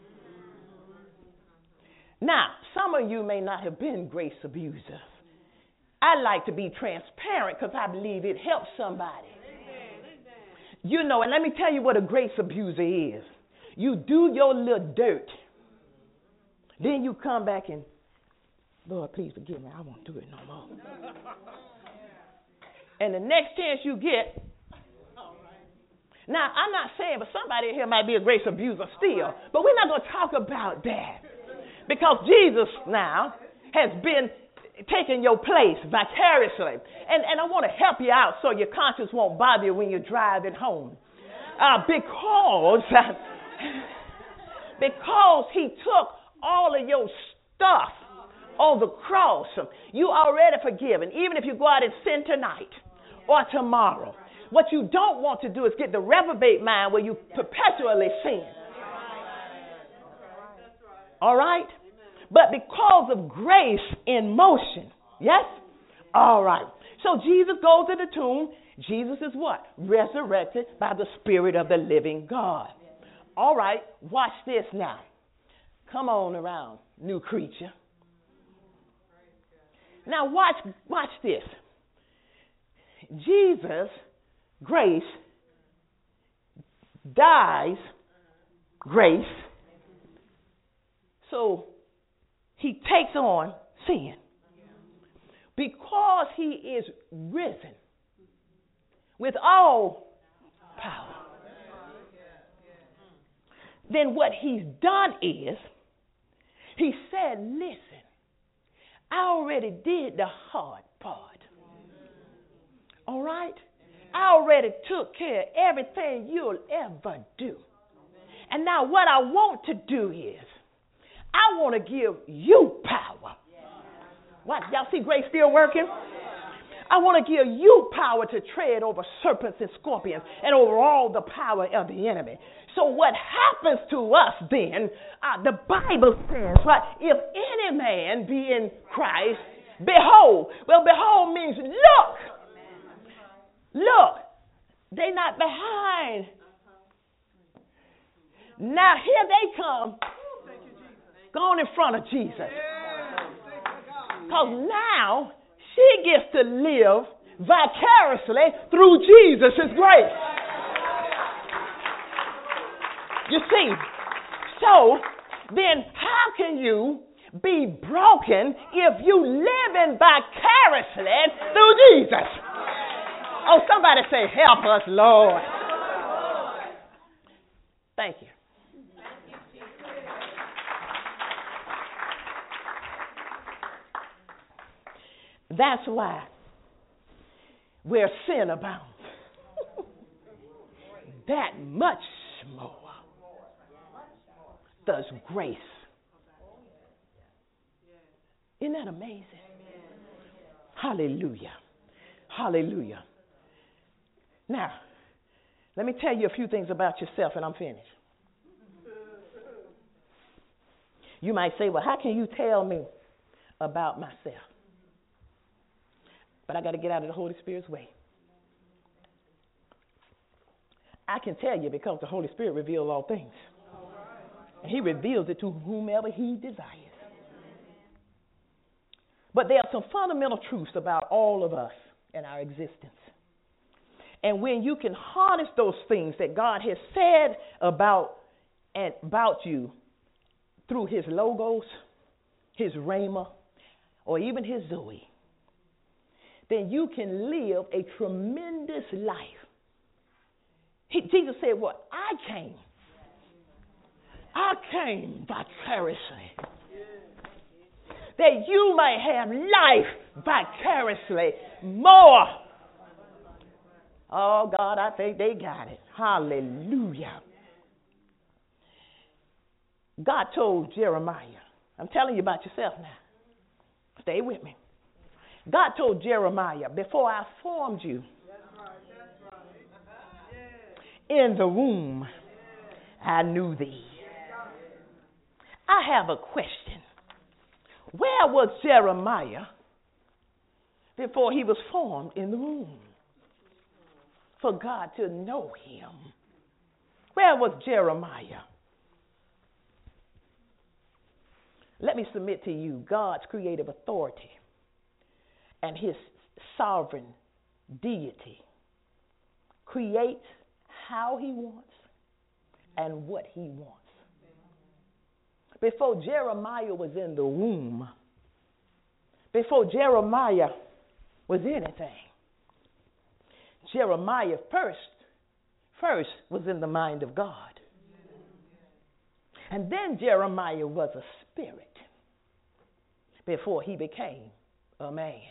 Now, some of you may not have been grace abusers. I like to be transparent because I believe it helps somebody. You know, and let me tell you what a grace abuser is. You do your little dirt. Then you come back and, Lord, please forgive me. I won't do it no more. And the next chance you get, now, I'm not saying, but somebody here might be a grace abuser still. But we're not going to talk about that. Because Jesus now has been taking your place vicariously. And I want to help you out so your conscience won't bother you when you're driving home. Because he took all of your stuff on the cross, you already forgiven. Even if you go out and sin tonight or tomorrow. What you don't want to do is get the reprobate mind where you perpetually sin. All right? But because of grace in motion. Yes? All right. So Jesus goes to the tomb. Jesus is what? Resurrected by the Spirit of the living God. All right. Watch this now. Come on around, new creature. Now watch this. Jesus, grace, dies, grace. So he takes on sin. Because he is risen with all power. Then what he's done is, he said, listen, I already did the hard part. All right? I already took care of everything you'll ever do. And now what I want to do is, I want to give you power. What? Y'all see grace still working? I want to give you power to tread over serpents and scorpions and over all the power of the enemy. So what happens to us then, the Bible says, right, if any man be in Christ, behold. Well, behold means look. Look. They not behind. Now here they come. Going in front of Jesus. Because now she gets to live vicariously through Jesus' grace. You see, so then how can you be broken if you living vicariously through Jesus? Oh, somebody say, help us, Lord. Thank you. That's why where sin abounds, that much more does grace. Isn't that amazing? Hallelujah. Hallelujah. Now, let me tell you a few things about yourself and I'm finished. You might say, well, how can you tell me about myself? But I got to get out of the Holy Spirit's way. I can tell you because the Holy Spirit reveals all things. And he reveals it to whomever he desires. But there are some fundamental truths about all of us and our existence. And when you can harness those things that God has said about you through his logos, his rhema, or even his zoe, then you can live a tremendous life. Jesus said what? I came vicariously. That you may have life vicariously more. Oh, God, I think they got it. Hallelujah. God told Jeremiah, I'm telling you about yourself now. Stay with me. God told Jeremiah, before I formed you in the womb, I knew thee. I have a question. Where was Jeremiah before he was formed in the womb? For God to know him. Where was Jeremiah? Let me submit to you God's creative authority and his sovereign deity creates how he wants and what he wants. Before Jeremiah was in the womb, before Jeremiah was anything, Jeremiah first was in the mind of God. And then Jeremiah was a spirit before he became a man.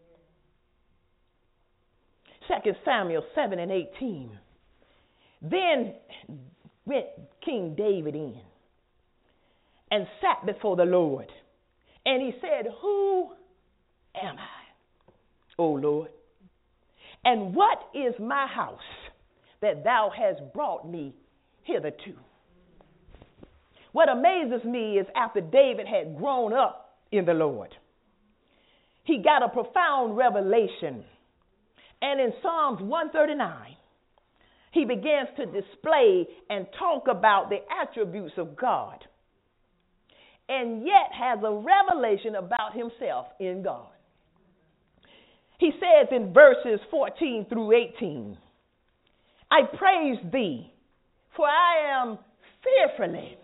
2 Samuel 7 and 18. Then went King David in and sat before the Lord. And he said, who am I, O Lord? And what is my house that thou hast brought me hitherto? What amazes me is after David had grown up in the Lord, he got a profound revelation. And in Psalms 139, he begins to display and talk about the attributes of God, and yet has a revelation about himself in God. He says in verses 14 through 18, I praise thee, for I am fearfully.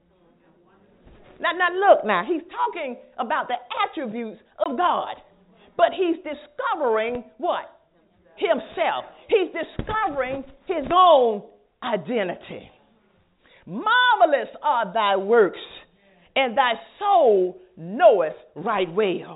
Now look, he's talking about the attributes of God, but he's discovering what? Himself. He's discovering his own identity. Marvelous are thy works, and thy soul knoweth right well.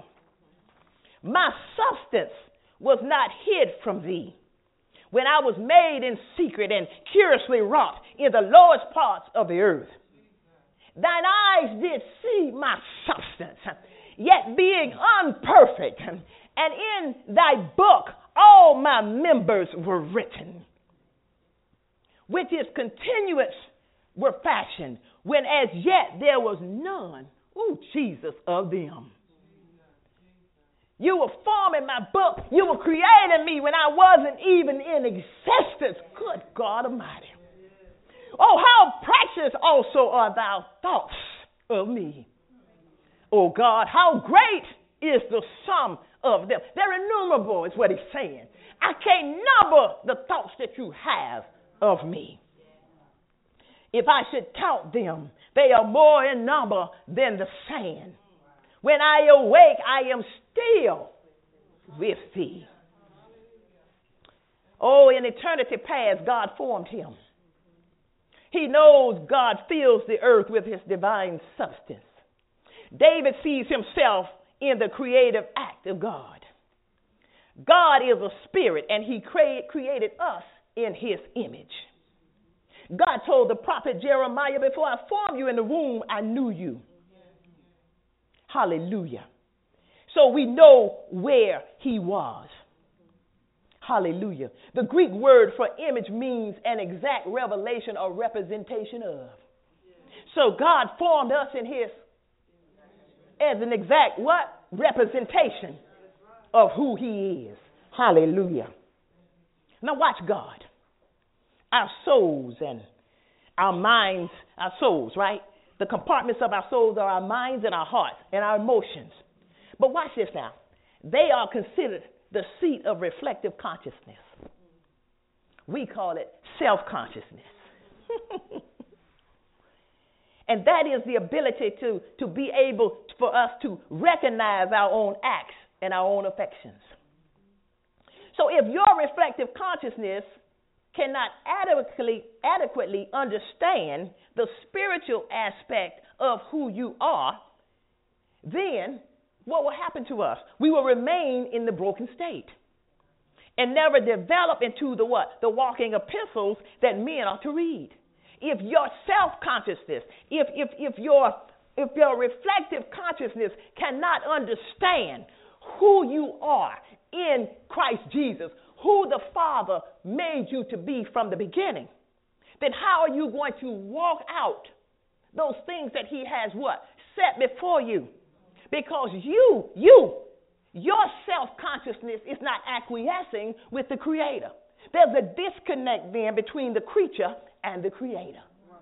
My substance was not hid from thee when I was made in secret and curiously wrought in the lowest parts of the earth. Thine eyes did see my substance, yet being unperfect, and in thy book all my members were written, which is continuance were fashioned, when as yet there was none, Jesus, of them. You were forming my book. You were creating me when I wasn't even in existence. Good God Almighty. Oh, how precious also are thy thoughts of me. Oh God, how great is the sum of them. They're innumerable is what he's saying. I can't number the thoughts that you have of me. If I should count them, they are more in number than the sand. When I awake, I am still with thee. Oh, in eternity past, God formed him. He knows God fills the earth with his divine substance. David sees himself in the creative act of God. God is a spirit, and he created us in his image. God told the prophet Jeremiah, before I formed you in the womb, I knew you. Hallelujah. So we know where he was. Hallelujah. The Greek word for image means an exact revelation or representation of. So God formed us in his, as an exact what? Representation of who he is. Hallelujah. Now watch God. Our souls and our minds, our souls, right? The compartments of our souls are our minds and our hearts and our emotions. But watch this now. They are considered the seat of reflective consciousness. We call it self-consciousness. And that is the ability to be able for us to recognize our own acts and our own affections. So if your reflective consciousness cannot adequately understand the spiritual aspect of who you are, then what will happen to us? We will remain in the broken state and never develop into the what? The walking epistles that men are to read. If your self-consciousness, if your reflective consciousness cannot understand who you are in Christ Jesus, who the Father made you to be from the beginning, then how are you going to walk out those things that he has what? Set before you? Because your self-consciousness is not acquiescing with the Creator. There's a disconnect then between the creature and the Creator.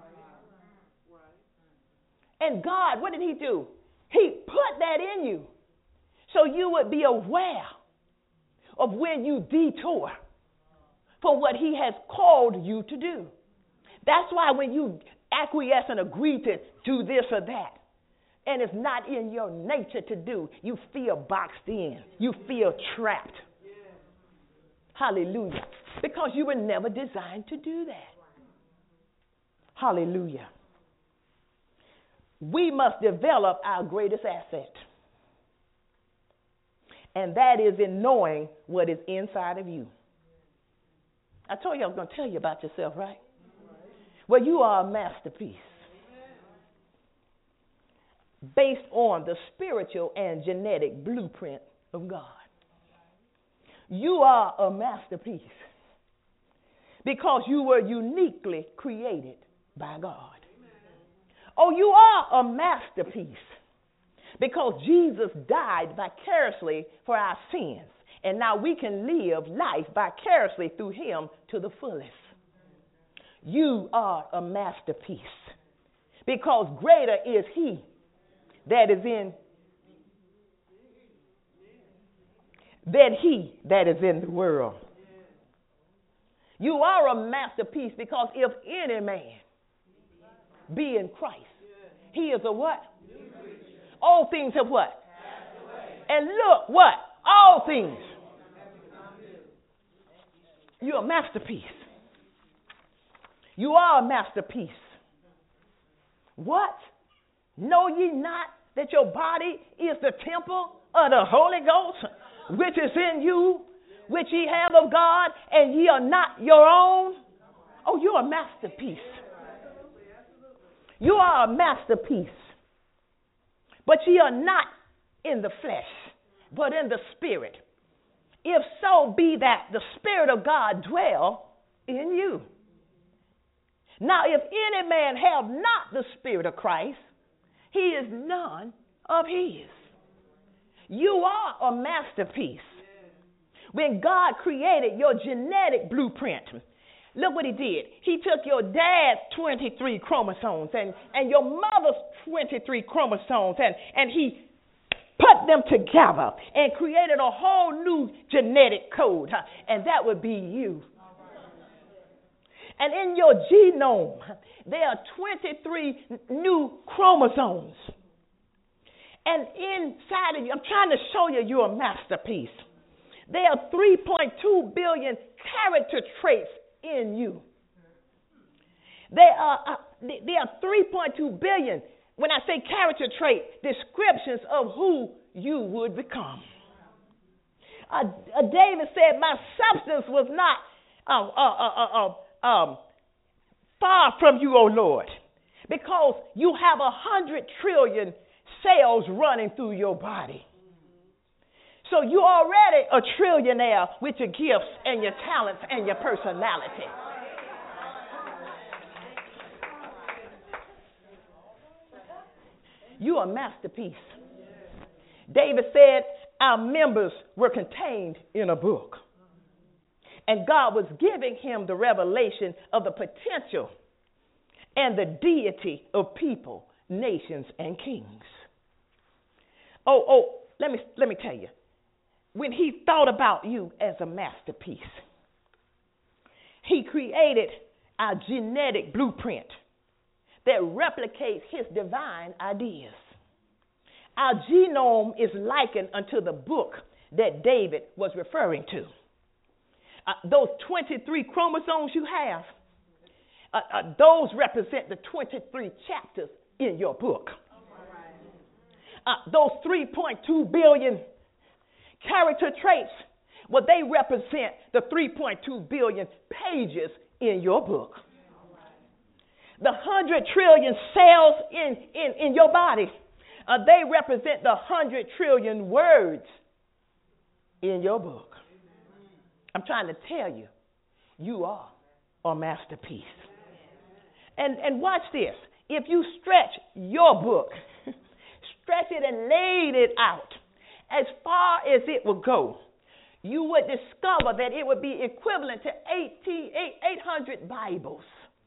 And God, what did he do? He put that in you so you would be aware of when you detour for what he has called you to do. That's why when you acquiesce and agree to do this or that, and it's not in your nature to do, you feel boxed in. You feel trapped. Hallelujah. Because you were never designed to do that. Hallelujah. We must develop our greatest asset. And that is in knowing what is inside of you. I told you I was going to tell you about yourself, right? Well, you are a masterpiece based on the spiritual and genetic blueprint of God. You are a masterpiece because you were uniquely created by God. Oh, you are a masterpiece because Jesus died vicariously for our sins, and now we can live life vicariously through him to the fullest. You are a masterpiece because greater is he that is in than he that is in the world. You are a masterpiece because if any man be in Christ, he is a what? All things have what? And look, what? All things. You're a masterpiece. You are a masterpiece. What? Know ye not that your body is the temple of the Holy Ghost, which is in you, which ye have of God, and ye are not your own? Oh, you're a masterpiece. You are a masterpiece. But ye are not in the flesh, but in the spirit. If so be that the Spirit of God dwell in you. Now, if any man have not the Spirit of Christ, he is none of his. You are a masterpiece. When God created your genetic blueprint, look what he did. He took your dad's 23 chromosomes and your mother's 23 chromosomes and he put them together and created a whole new genetic code. And that would be you. And in your genome, there are 23 new chromosomes. And inside of you, I'm trying to show you you're a masterpiece. There are 3.2 billion character traits in you. There are 3.2 billion, when I say character trait, descriptions of who you would become. David said, my substance was not far from you, O Lord, because you have 100 trillion cells running through your body. So you're already a trillionaire with your gifts and your talents and your personality. You are a masterpiece. David said our members were contained in a book. And God was giving him the revelation of the potential and the deity of people, nations, and kings. Let me tell you. When he thought about you as a masterpiece, he created a genetic blueprint that replicates his divine ideas. Our genome is likened unto the book that David was referring to. Those 23 chromosomes you have, those represent the 23 chapters in your book. Those 3.2 billion character traits, well, they represent the 3.2 billion pages in your book. The 100 trillion cells in your body, they represent the 100 trillion words in your book. I'm trying to tell you, you are a masterpiece. And watch this. If you stretch your book, stretch it and laid it out as far as it would go, you would discover that it would be equivalent to 800 Bibles.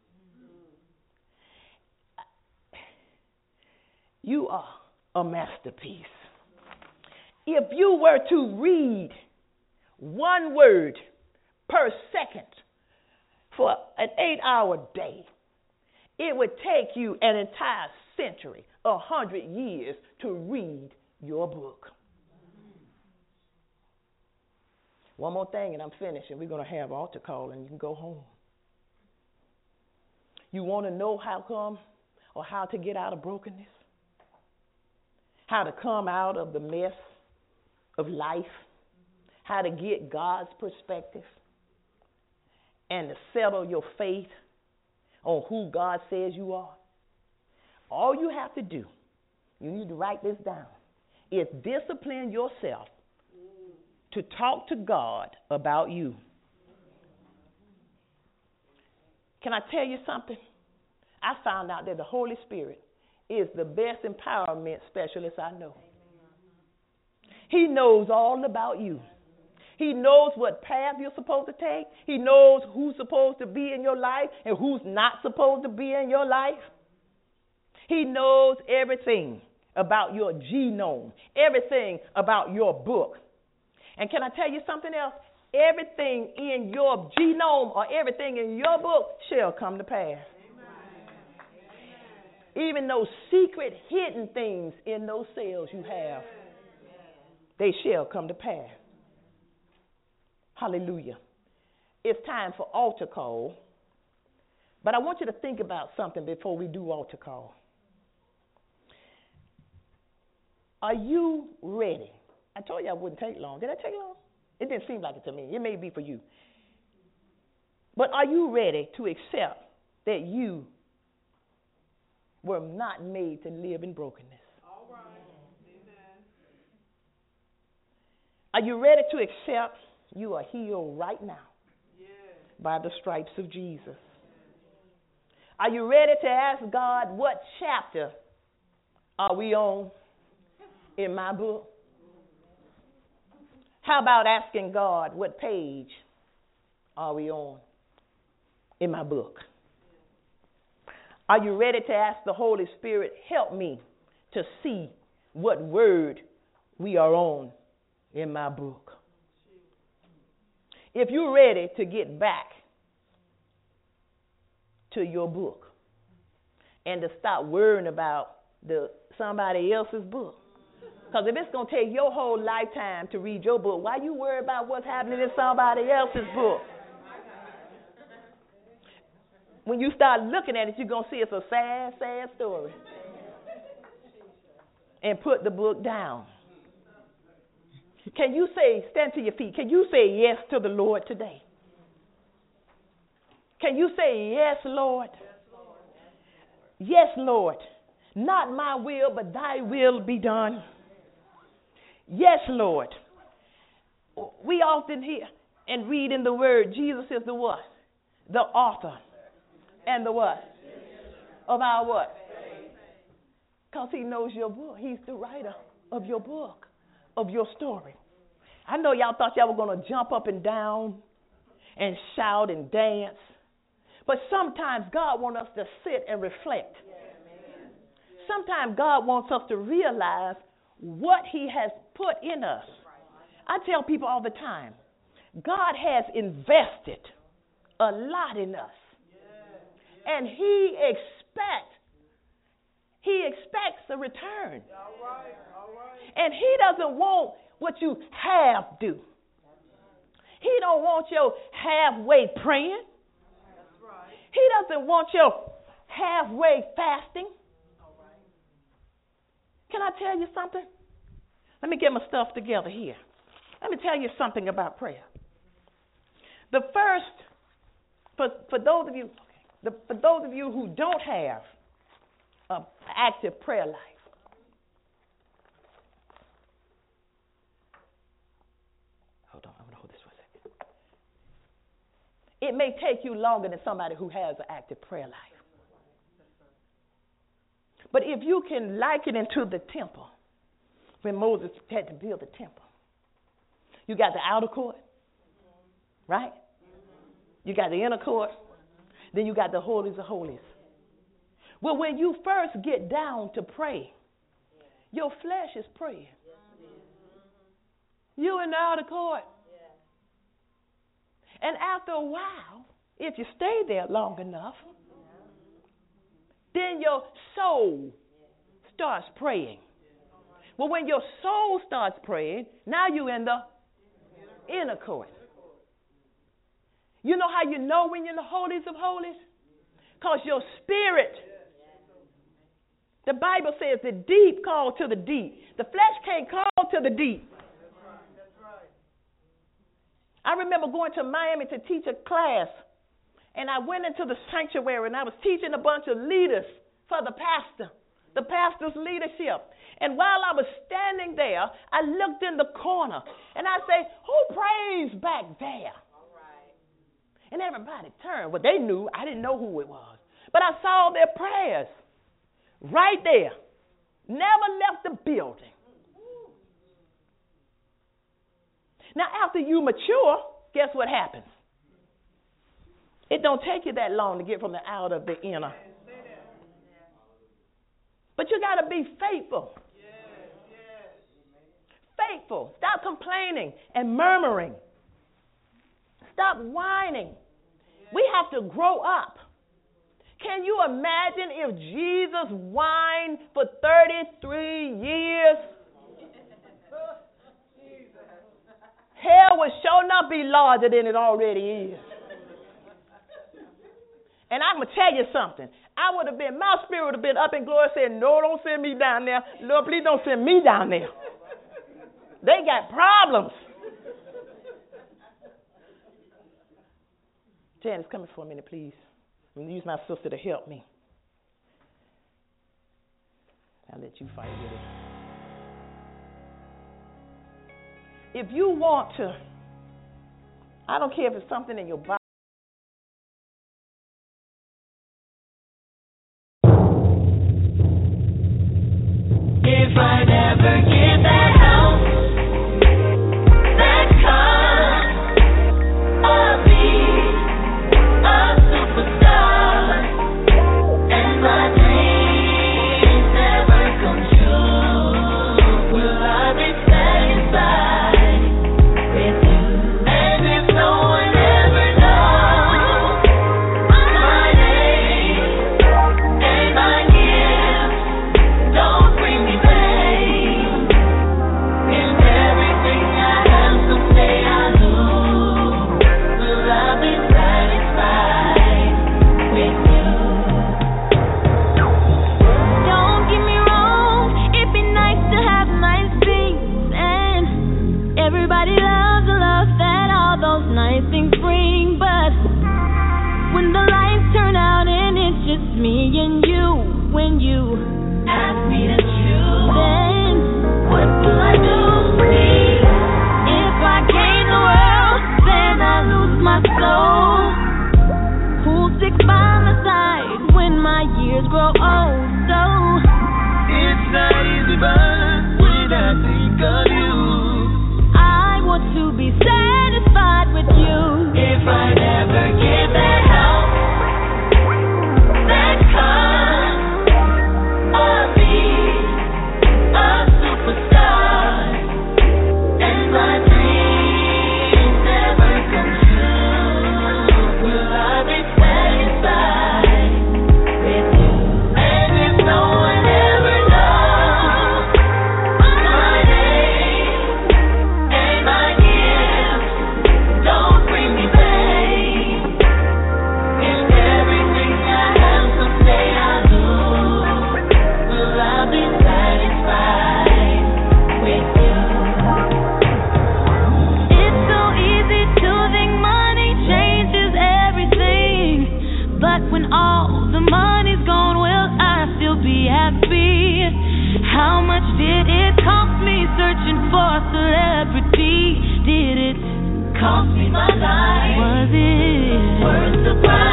You are a masterpiece. If you were to read one word per second for an 8-hour day, it would take you an entire century, 100 years to read your book. One more thing and I'm finished, and we're going to have altar call and you can go home. You want to know how come or how to get out of brokenness? How to come out of the mess of life? How to get God's perspective and to settle your faith on who God says you are? All you have to do, you need to write this down, is discipline yourself to talk to God about you. Can I tell you something? I found out that the Holy Spirit is the best empowerment specialist I know. He knows all about you. He knows what path you're supposed to take. He knows who's supposed to be in your life and who's not supposed to be in your life. He knows everything about your genome, everything about your book. And can I tell you something else? Everything in your genome or everything in your book shall come to pass. Even those secret hidden things in those cells you have, they shall come to pass. Hallelujah. It's time for altar call. But I want you to think about something before we do altar call. Are you ready? I told you I wouldn't take long. Did I take long? It didn't seem like it to me. It may be for you. But are you ready to accept that you were not made to live in brokenness? All right. Amen. Are you ready to accept you are healed right now? Yes. By the stripes of Jesus? Are you ready to ask God, what chapter are we on in my book? How about asking God, what page are we on in my book? Are you ready to ask the Holy Spirit, help me to see what word we are on in my book? If you're ready to get back to your book and to stop worrying about somebody else's book, because if it's going to take your whole lifetime to read your book, why you worry about what's happening in somebody else's book? When you start looking at it, you're going to see it's a sad, sad story. And put the book down. Can you say, stand to your feet, can you say yes to the Lord today? Can you say, yes, Lord? Yes, Lord. Not my will, but thy will be done. Yes, Lord. We often hear and read in the word, Jesus is the what? The author. And the what? Of our what? Because he knows your book. He's the writer of your book, of your story. I know y'all thought y'all were going to jump up and down and shout and dance. But sometimes God wants us to sit and reflect. Sometimes God wants us to realize what he has put in us. I tell people all the time, God has invested a lot in us. And he expects a return. And he doesn't want what you half do. He don't want your halfway praying. He doesn't want your halfway fasting. Can I tell you something? Let me get my stuff together here. Let me tell you something about prayer. The first, for those of you who don't have an active prayer life, hold on, I'm going to hold this for a second. It may take you longer than somebody who has an active prayer life. But if you can liken it to the temple, when Moses had to build the temple, you got the outer court, right? You got the inner court, then you got the holies of holies. Well, when you first get down to pray, your flesh is praying. You in the outer court. And after a while, if you stay there long enough, then your soul starts praying. Well, when your soul starts praying, now you're in the inner court. You know how you know when you're in the holies of holies? Because your spirit, the Bible says the deep call to the deep. The flesh can't call to the deep. I remember going to Miami to teach a class, and I went into the sanctuary, and I was teaching a bunch of leaders for the pastor's leadership. And while I was standing there, I looked in the corner, and I said, who prays back there? And everybody turned. Well, they knew. I didn't know who it was. But I saw their prayers right there. Never left the building. Now, after you mature, guess what happens? It don't take you that long to get from the outer to the inner. But you got to be faithful. Faithful. Stop complaining and murmuring. Stop whining. We have to grow up. Can you imagine if Jesus whined for 33 years? Hell would sure not be larger than it already is. And I'm going to tell you something. My spirit would have been up in glory saying, no, don't send me down there. Lord, please don't send me down there. They got problems. Janice, come here for a minute, please. I'm going to use my sister to help me. I'll let you fight with it. If you want to, I don't care if it's something in your body. If I never get that house, that car, I'll be a superstar, and my dreams never come true. Will I be satisfied with you? And if no one ever knows smiles, nice things bring, but when the lights turn out and it's just me and you, when you ask me to choose, then what will I do? See, if I gain the world, then I lose my soul. Who'll stick by my side when my years grow old? So it's not easy, but when I think of you, I want to be satisfied with you. if I never get that house, that car, or be a superstar, and my dreams never come true, will I be satisfied with you? And if no one ever knows my name and my gifts don't bring me pain, if everything I have someday I'll lose, will I be satisfied with you? It's so easy to think money changes everything, but when all the money's gone, will I still be happy? How much did it cost me searching for celebrity? Did it Cost me my life, was it worth the price.